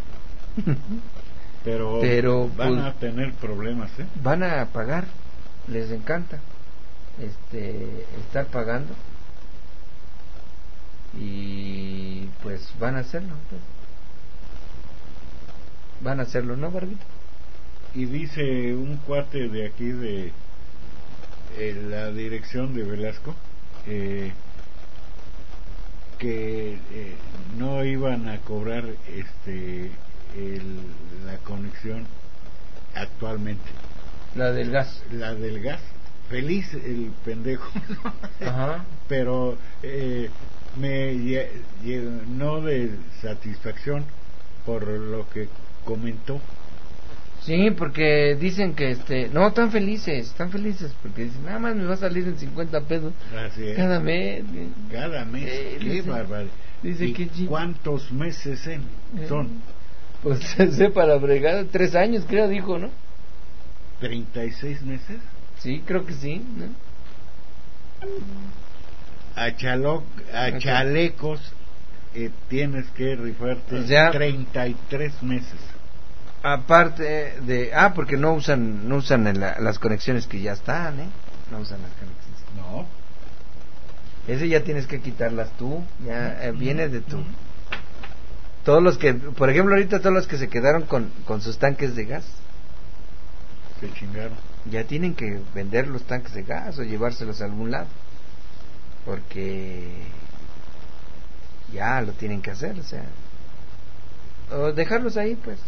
Pero van a tener problemas, Van a pagar, les encanta estar pagando y pues van a hacerlo, pues. Van a hacerlo, ¿no, Barbito? Y dice un cuate de aquí de la dirección de Velasco que no iban a cobrar la conexión actualmente, la del gas. Feliz el pendejo. Ajá. Pero me llenó de satisfacción por lo que comentó. Sí, porque dicen que no, están felices porque dicen, nada más me va a salir en 50 pesos cada mes. Qué bárbaro. Dice que ¿cuántos meses son? Pues sé para bregar 3 años, creo, dijo, ¿no? 36 meses. Sí, creo que sí, ¿no? a chalecos tienes que rifarte 33 meses. Aparte de porque no usan las conexiones que ya están, no usan las conexiones. No. Ese ya tienes que quitarlas tú, ya viene de tú. Todos los que, por ejemplo, ahorita todos los que se quedaron con sus tanques de gas, se chingaron. Ya tienen que vender los tanques de gas o llevárselos a algún lado, porque ya lo tienen que hacer, o dejarlos ahí, pues,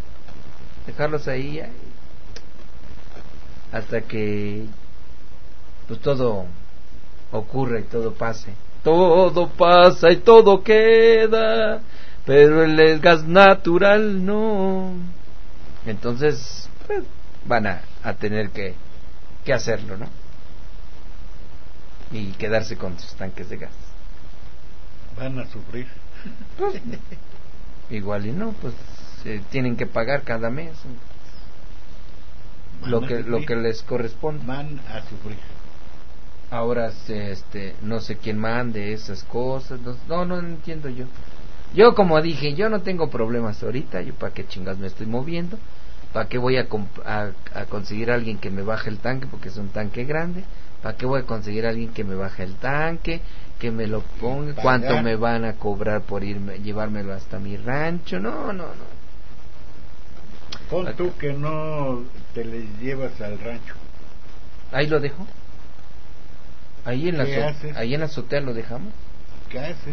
hasta que pues todo ocurra y todo pase. Todo pasa y todo queda, pero el gas natural no. Entonces pues, van a tener que hacerlo, ¿no? Y quedarse con sus tanques de gas. Van a sufrir. Pues, igual y no, pues tienen que pagar cada mes lo que les corresponde. Van a sufrir. Ahora no sé quién mande esas cosas, no entiendo yo. Yo, como dije, yo no tengo problemas ahorita. Yo para qué chingas me estoy moviendo, para qué voy a conseguir a alguien que me baje el tanque, porque es un tanque grande. Para qué voy a conseguir a alguien que me baje el tanque, que me lo ponga, cuánto me van a cobrar por llevármelo hasta mi rancho. No. Pon tú que no te le llevas al rancho. Ahí lo dejo. Ahí en la azotea lo dejamos. ¿Qué haces?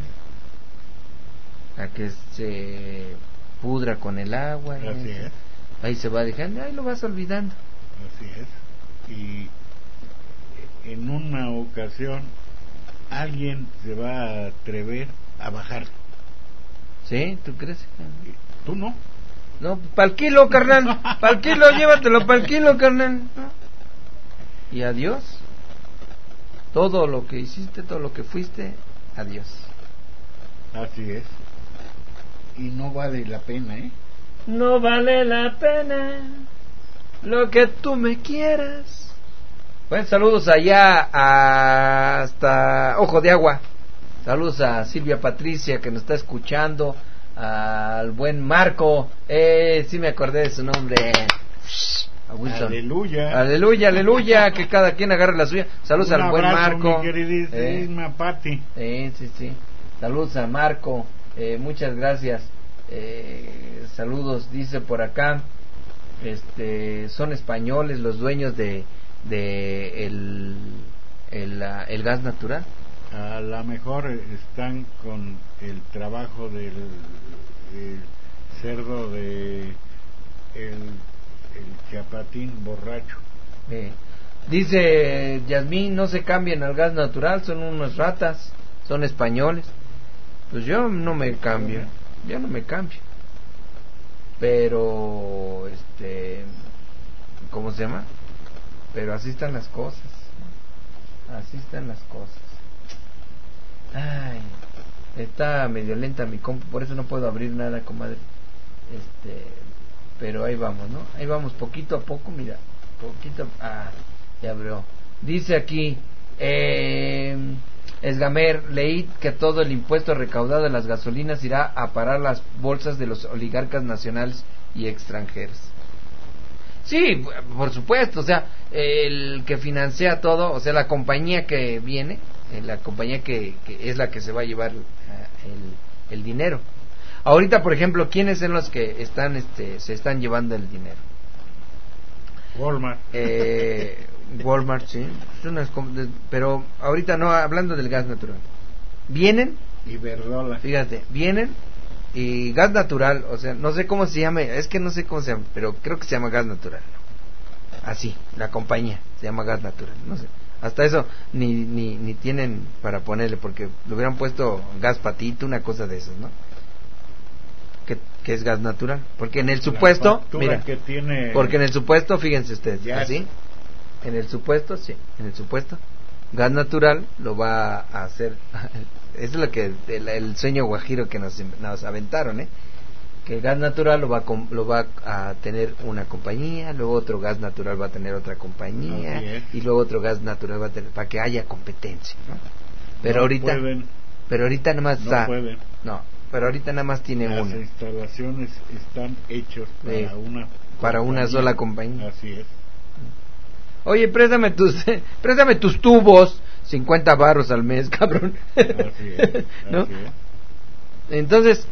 A que se pudra con el agua. Así es. Ahí se va dejando, ahí lo vas olvidando. Así es. Y en una ocasión alguien se va a atrever a bajar. ¿Sí? ¿Tú crees? ¿Tú no? No, pa'l kilo, carnal. Pa'l kilo, llévatelo pa'l kilo, carnal. Y adiós. Todo lo que hiciste, todo lo que fuiste, adiós. Así es. Y no vale la pena, No vale la pena lo que tú me quieras. Bueno, saludos allá hasta Ojo de Agua. Saludos a Silvia Patricia que nos está escuchando. Al buen Marco. Sí me acordé de su nombre. A Wilson. Aleluya, que cada quien agarre la suya. Saludos al buen Marco. Mi queridísima Pati. Sí. Saludos a Marco. Muchas gracias. Saludos, dice por acá. Son españoles los dueños de el gas natural. A lo mejor están con el trabajo del cerdo de el chapatín borracho. Dice Yasmín, no se cambien al gas natural, son unos ratas, son españoles. Pues yo no me cambio. Pero ¿cómo se llama? Pero así están las cosas. Ay, está medio lenta mi compu, por eso no puedo abrir nada, comadre. Pero ahí vamos, ¿no? Ahí vamos poquito a poco, mira. Ya abrió. Dice aquí, Esgamer, leí que todo el impuesto recaudado de las gasolinas irá a parar las bolsas de los oligarcas nacionales y extranjeros. Sí, por supuesto, o sea, el que financia todo, o sea, la compañía que viene, la compañía que es la que se va a llevar el dinero. Ahorita, por ejemplo, ¿quiénes son los que están se están llevando el dinero? Walmart. Walmart, sí. Pero ahorita no, hablando del gas natural. Vienen. Iberdrola. Fíjate, vienen y gas natural, o sea, no sé cómo se llama, pero creo que se llama gas natural. Así, la compañía se llama gas natural, no sé. Hasta eso ni tienen para ponerle, porque le hubieran puesto gas patito, una cosa de esas, ¿no? Que es gas natural, porque en el supuesto, mira, porque en el supuesto, fíjense ustedes, así, en el supuesto, gas natural lo va a hacer. Eso es lo que el sueño guajiro que nos aventaron, que el gas natural lo va a tener una compañía, luego otro gas natural va a tener otra compañía, y luego otro gas natural va a tener, para que haya competencia, ¿no? Pero no ahorita pueden, pero ahorita nada más no está. pueden. No, pero ahorita nada más tiene Las una. instalaciones están hechas para una sola compañía. Así es. Oye, préstame tus tubos, 50 varos al mes, cabrón. Así es. ¿No? Así es. Entonces,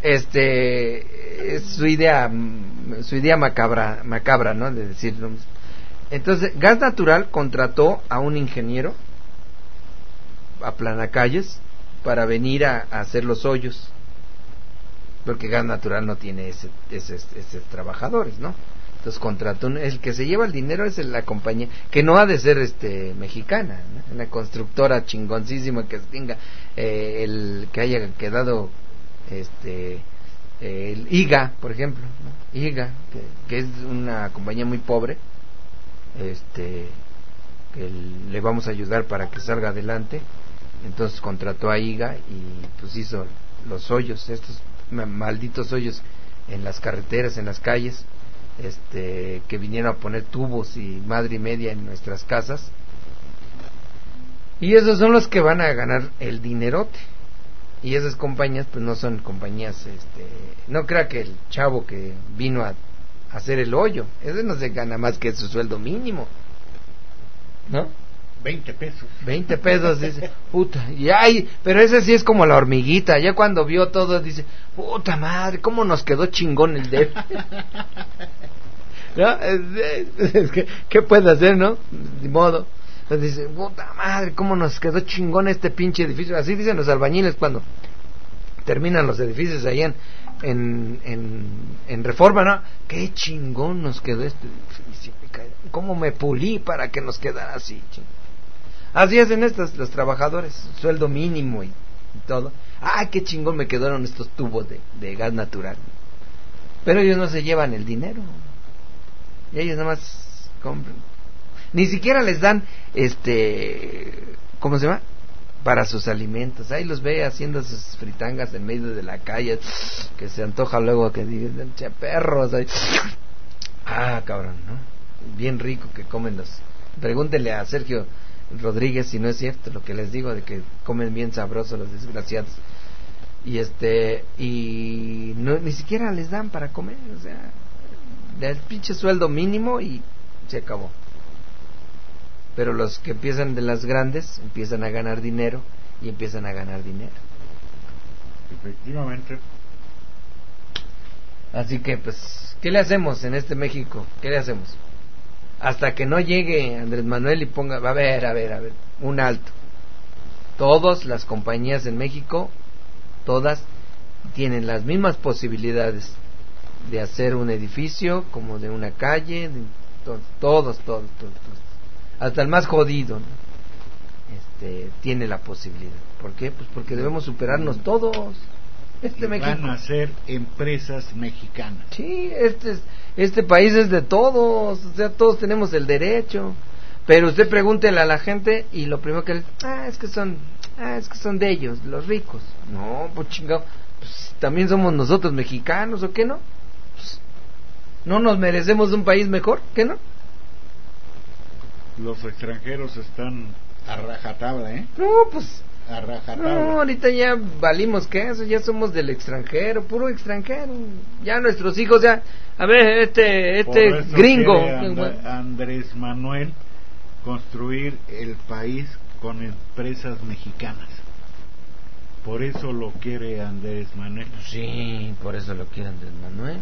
es su idea macabra, ¿no? De decir, ¿no? Entonces, Gas Natural contrató a un ingeniero a Planacalles para venir a hacer los hoyos, porque Gas Natural no tiene esos trabajadores, ¿no? Entonces contrató el que se lleva el dinero es la compañía, que no ha de ser mexicana, ¿no? Una constructora chingoncísima que tenga el que haya quedado el IGA, por ejemplo, ¿no? IGA, que es una compañía muy pobre, que le vamos a ayudar para que salga adelante. Entonces contrató a IGA y pues hizo los hoyos, estos malditos hoyos en las carreteras, en las calles, que vinieron a poner tubos y madre y media en nuestras casas. Y esos son los que van a ganar el dinerote. Y esas compañías pues no son compañías, no crea que el chavo que vino a hacer el hoyo, ese no se gana más que su sueldo mínimo, ¿no? 20 pesos. 20 pesos, dice, puta, y ay, pero ese sí es como la hormiguita, ya cuando vio todo dice, puta madre, cómo nos quedó chingón el DF. ¿No? Es que, ¿qué puede hacer, no? De modo. Entonces dice, puta madre, cómo nos quedó chingón este pinche edificio. Así dicen los albañiles cuando terminan los edificios allá en Reforma, ¿no? Qué chingón nos quedó este edificio, cómo me pulí para que nos quedara así, chingón. Así hacen los trabajadores, sueldo mínimo y todo. Ah, qué chingón me quedaron estos tubos de gas natural. Pero ellos no se llevan el dinero. Y ellos nada más compran. Ni siquiera les dan, ¿cómo se llama? Para sus alimentos. Ahí los ve haciendo sus fritangas en medio de la calle, que se antoja luego que digan, che, perros. Ahí. Ah, cabrón, ¿no? Bien rico que comen los. Pregúntenle a Sergio Rodríguez si no es cierto lo que les digo de que comen bien sabroso los desgraciados. Y no, ni siquiera les dan para comer, o sea, del pinche sueldo mínimo y se acabó. Pero los que empiezan de las grandes empiezan a ganar dinero y empiezan a ganar dinero. Efectivamente. Así que pues, ¿qué le hacemos en México? ¿Qué le hacemos? Hasta que no llegue Andrés Manuel y ponga, a ver, un alto. Todas las compañías en México, todas tienen las mismas posibilidades de hacer un edificio como de una calle, todos. Hasta el más jodido, ¿no? Tiene la posibilidad. ¿Por qué? Pues porque debemos superarnos todos. México van a ser empresas mexicanas. Sí, este país es de todos, o sea, todos tenemos el derecho. Pero usted pregúntele a la gente y lo primero que le es que son de ellos, los ricos. No, pues chingado, pues también somos nosotros mexicanos, ¿o qué no? Pues, ¿no nos merecemos un país mejor? ¿Qué no? Los extranjeros están a rajatabla, No, pues a rajatabla. No, ahorita ya valimos queso, ya somos del extranjero, puro extranjero. Ya nuestros hijos ya, a ver, gringo. Andrés Manuel construir el país con empresas mexicanas. Por eso lo quiere Andrés Manuel. Sí, por eso lo quiere Andrés Manuel.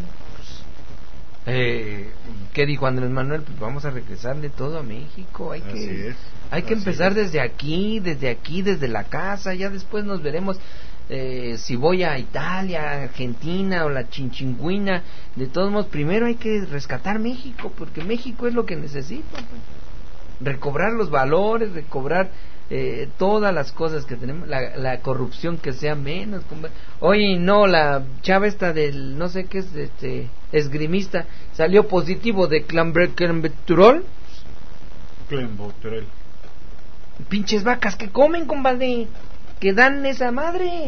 ¿Qué dijo Andrés Manuel? Pues vamos a regresarle todo a México. Hay que empezar desde aquí, desde la casa. Ya después nos veremos si voy a Italia, Argentina o la Chinchinguina. De todos modos, primero hay que rescatar México, porque México es lo que necesita, pues. Recobrar los valores, recobrar todas las cosas que tenemos, la corrupción que sea menos. Oye, no, la chava esta del no sé qué es, esgrimista, salió positivo de clenbuterol. Pinches vacas que comen, compadre, que dan esa madre.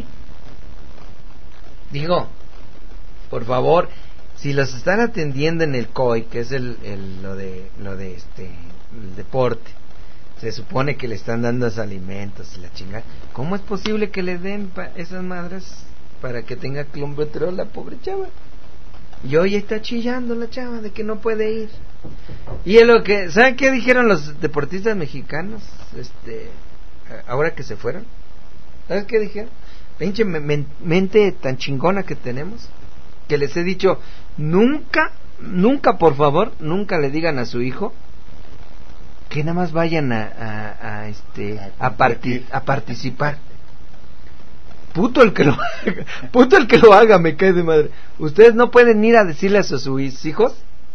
Digo, por favor, si los están atendiendo en el COI, que es el deporte, se supone que le están dando esos alimentos y la chingada. ¿Cómo es posible que le den esas madres para que tenga clenbuterol la pobre chava? Y hoy está chillando la chava de que no puede ir. Y es lo que, ¿saben qué dijeron los deportistas mexicanos? Ahora que se fueron, ¿sabes qué dijeron? Pinche mente tan chingona que tenemos, que les he dicho, nunca, por favor, nunca le digan a su hijo que nada más vayan a participar. Puto el que lo haga, me cae de madre. Ustedes no pueden ir a decirle a sus hijos,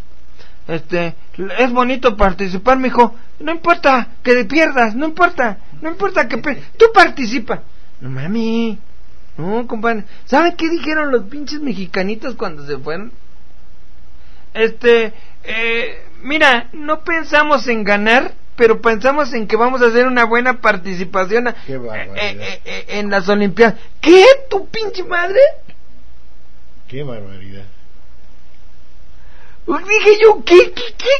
es bonito participar, mijo, no importa que te pierdas, no importa que tú participa. No mami, no, compadre. ¿Saben qué dijeron los pinches mexicanitos cuando se fueron? Mira, no pensamos en ganar, pero pensamos en que vamos a hacer una buena participación en las Olimpiadas. ¿Qué? ¿Tu pinche madre? ¡Qué barbaridad! Dije yo, ¿qué?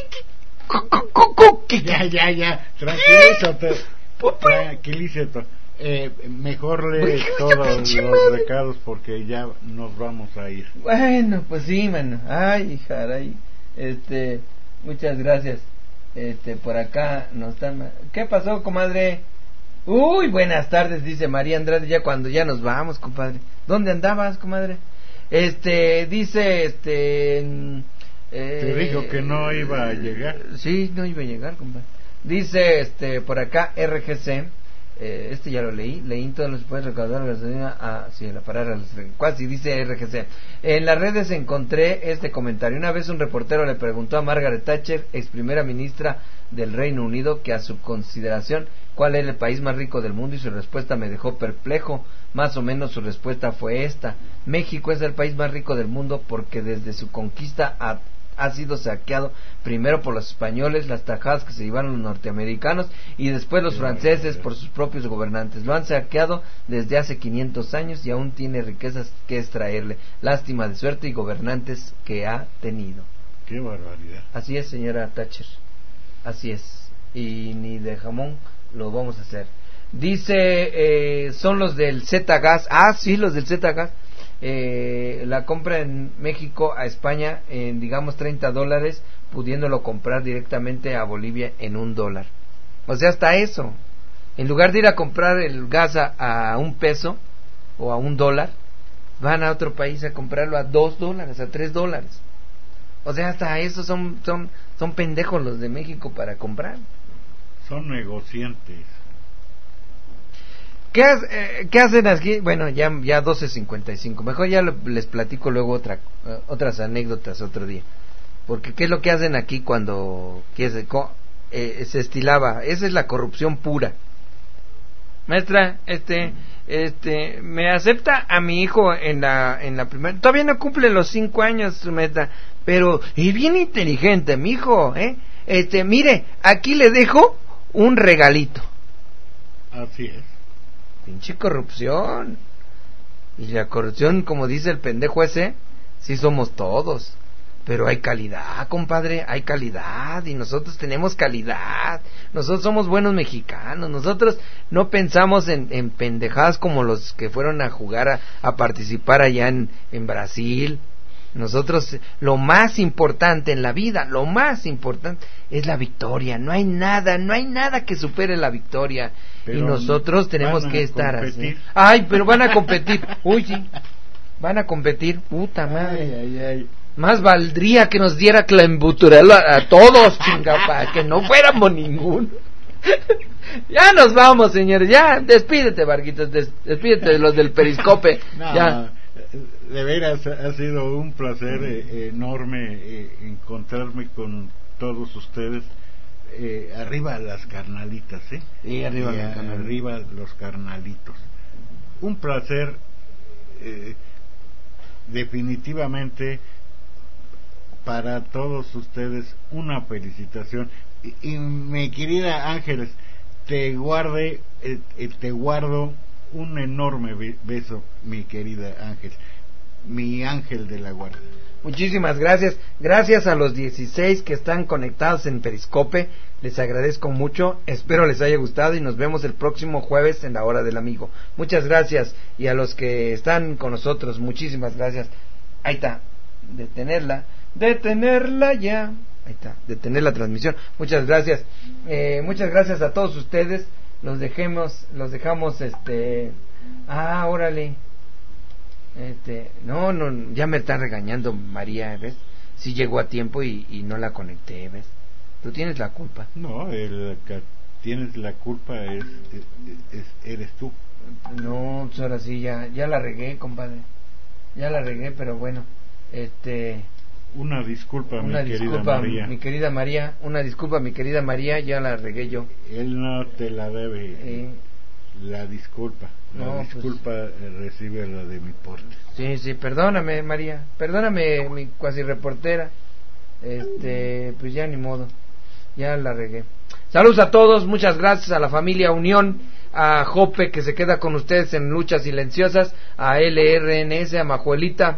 Ya, tranquilízate. Mejor lee todos los recados porque ya nos vamos a ir. Bueno, pues sí, mano. Ay, caray. Muchas gracias. Por acá nos están. ¿Qué pasó, comadre? Uy, buenas tardes, dice María Andrade, ya cuando ya nos vamos, compadre. ¿Dónde andabas, comadre? Dice, te dijo que no iba a llegar. Sí, no iba a llegar, compadre. Dice, por acá, RGC. Ya lo leí todos los puedes recaudar la parada casi dice RGC. En las redes encontré este comentario. Una vez un reportero le preguntó a Margaret Thatcher, ex primera ministra del Reino Unido, que a su consideración cuál era el país más rico del mundo, y su respuesta me dejó perplejo. Más o menos su respuesta fue esta: México es el país más rico del mundo porque desde su conquista ha sido saqueado primero por los españoles, las tajadas que se llevaron los norteamericanos, y después los franceses por sus propios gobernantes. Lo han saqueado desde hace 500 años y aún tiene riquezas que extraerle. Lástima de suerte y gobernantes que ha tenido. ¡Qué barbaridad! Así es, señora Thatcher, así es, y ni de jamón lo vamos a hacer. Dice, son los del Z-Gas. Ah, sí, los del Z-Gas. La compra en México a España en digamos $30, pudiéndolo comprar directamente a Bolivia en $1. O sea, hasta eso, en lugar de ir a comprar el gas a $1 o a $1, van a otro país a comprarlo a $2, a $3. O sea, hasta eso son pendejos los de México para comprar. Son negociantes. ¿Qué hacen aquí? Bueno, ya 12:55. Mejor ya les platico luego otras anécdotas otro día. Porque ¿qué es lo que hacen aquí cuando se estilaba? Esa es la corrupción pura. Maestra, me acepta a mi hijo en la primera. Todavía no cumple los 5 años, maestra, pero es bien inteligente, mi hijo, mire, aquí le dejo un regalito. Así es. Pinche corrupción. Y la corrupción, como dice el pendejo ese, sí somos todos. Pero hay calidad, compadre, hay calidad. Y nosotros tenemos calidad. Nosotros somos buenos mexicanos. Nosotros no pensamos en pendejadas como los que fueron a jugar, a participar allá en Brasil. Nosotros, lo más importante en la vida, lo más importante es la victoria. No hay nada que supere la victoria. Pero y nosotros tenemos que estar así. Ay, pero van a competir. Uy, sí, van a competir. Puta madre. Ay. Más valdría que nos diera clenbuterol a todos, chinga, para que no fuéramos ninguno. Ya nos vamos, señores. Ya, despídete, Barquitos. Despídete de los del Periscope. No, ya. De veras ha sido un placer enorme encontrarme con todos ustedes. Arriba las carnalitas, Sí, arriba los carnalitos. Un placer, definitivamente, para todos ustedes, una felicitación. Y mi querida Ángeles, te guardo un enorme beso, mi querida Ángeles, mi ángel de la guarda. Muchísimas gracias. Gracias a los 16 que están conectados en Periscope. Les agradezco mucho. Espero les haya gustado y nos vemos el próximo jueves en la hora del amigo. Muchas gracias. Y a los que están con nosotros, muchísimas gracias. Ahí está. Detenerla ya. Ahí está. Detener la transmisión. Muchas gracias. Muchas gracias a todos ustedes. Los dejamos, órale. No, ya me está regañando María, ¿ves? Sí llegó a tiempo y no la conecté, ¿ves? Tú tienes la culpa. No, el que tienes la culpa eres tú. No, pues ahora sí, ya la regué, compadre. Ya la regué, pero bueno, Una disculpa, mi querida María. Una disculpa, mi querida María, ya la regué yo. Él no te la debe, la disculpa. La disculpa recibe la de mi parte. Sí, perdóname, María. Perdóname, mi cuasi reportera. Pues ya ni modo. Ya la regué. Saludos a todos, muchas gracias a la familia Unión, a Jope que se queda con ustedes en Luchas Silenciosas, a LRNS, a Majuelita,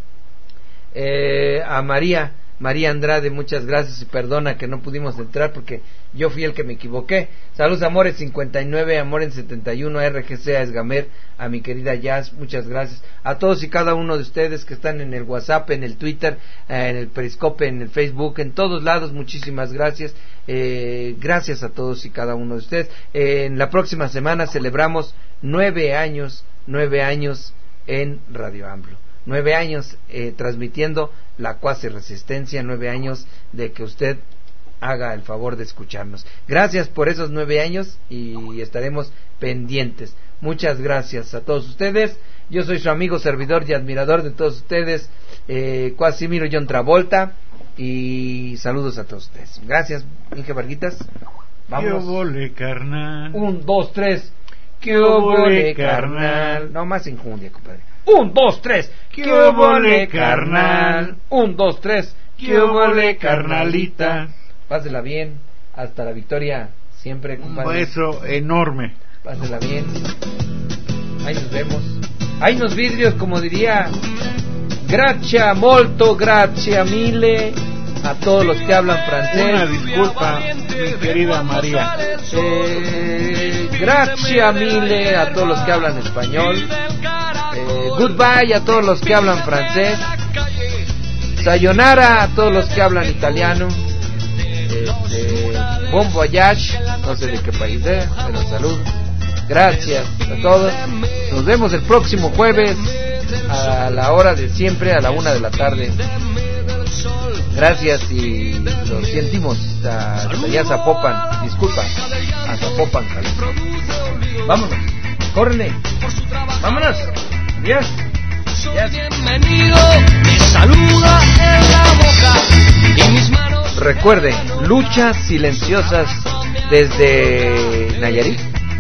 a María Andrade, muchas gracias y perdona que no pudimos entrar porque yo fui el que me equivoqué. Saludos a Amores 59, Amores 71, a RGC, a Esgamer, a mi querida Jazz, muchas gracias. A todos y cada uno de ustedes que están en el WhatsApp, en el Twitter, en el Periscope, en el Facebook, en todos lados, muchísimas gracias. Gracias a todos y cada uno de ustedes. En la próxima semana celebramos 9 años en Radio AMLO. 9 años transmitiendo la cuasi resistencia, 9 años de que usted haga el favor de escucharnos. Gracias por esos 9 años y estaremos pendientes. Muchas gracias a todos ustedes. Yo soy su amigo, servidor y admirador de todos ustedes, Cuasimiro John Travolta, y saludos a todos ustedes. Gracias, Inge Varguitas. Vamos. ¡Qué vole, carnal! 1, 2, 3. ¡Qué vole, carnal! No más injundia, compadre. 1, 2, 3. ¡Qué vole, carnal! 1, 2, 3. ¡Qué vole, carnalita! Pásela bien. Hasta la victoria siempre, compadre. Un beso enorme. Pásela bien. Ahí nos vemos. Ahí nos vidrios, como diría. Grazie molto, grazie mille. A todos los que hablan francés. Una disculpa, mi querida María. Grazie mille a todos los que hablan español. Goodbye a todos los que hablan francés. Sayonara a todos los que hablan italiano. Bon voyage, no sé de qué país es, pero salud. Gracias a todos. Nos vemos el próximo jueves a la hora de siempre, a la 1 de la tarde. Gracias y lo sentimos. Hasta Zapopan, disculpa, a Zapopan, Jalisco. Vámonos, córrele, vámonos. Adiós. Bienvenido, me saluda en la boca y mis manos. Recuerden, Luchas Silenciosas desde Nayarit.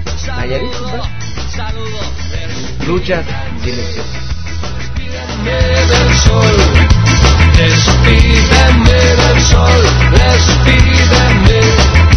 Luchas Silenciosas. Del sol, despídeme del sol, despídeme.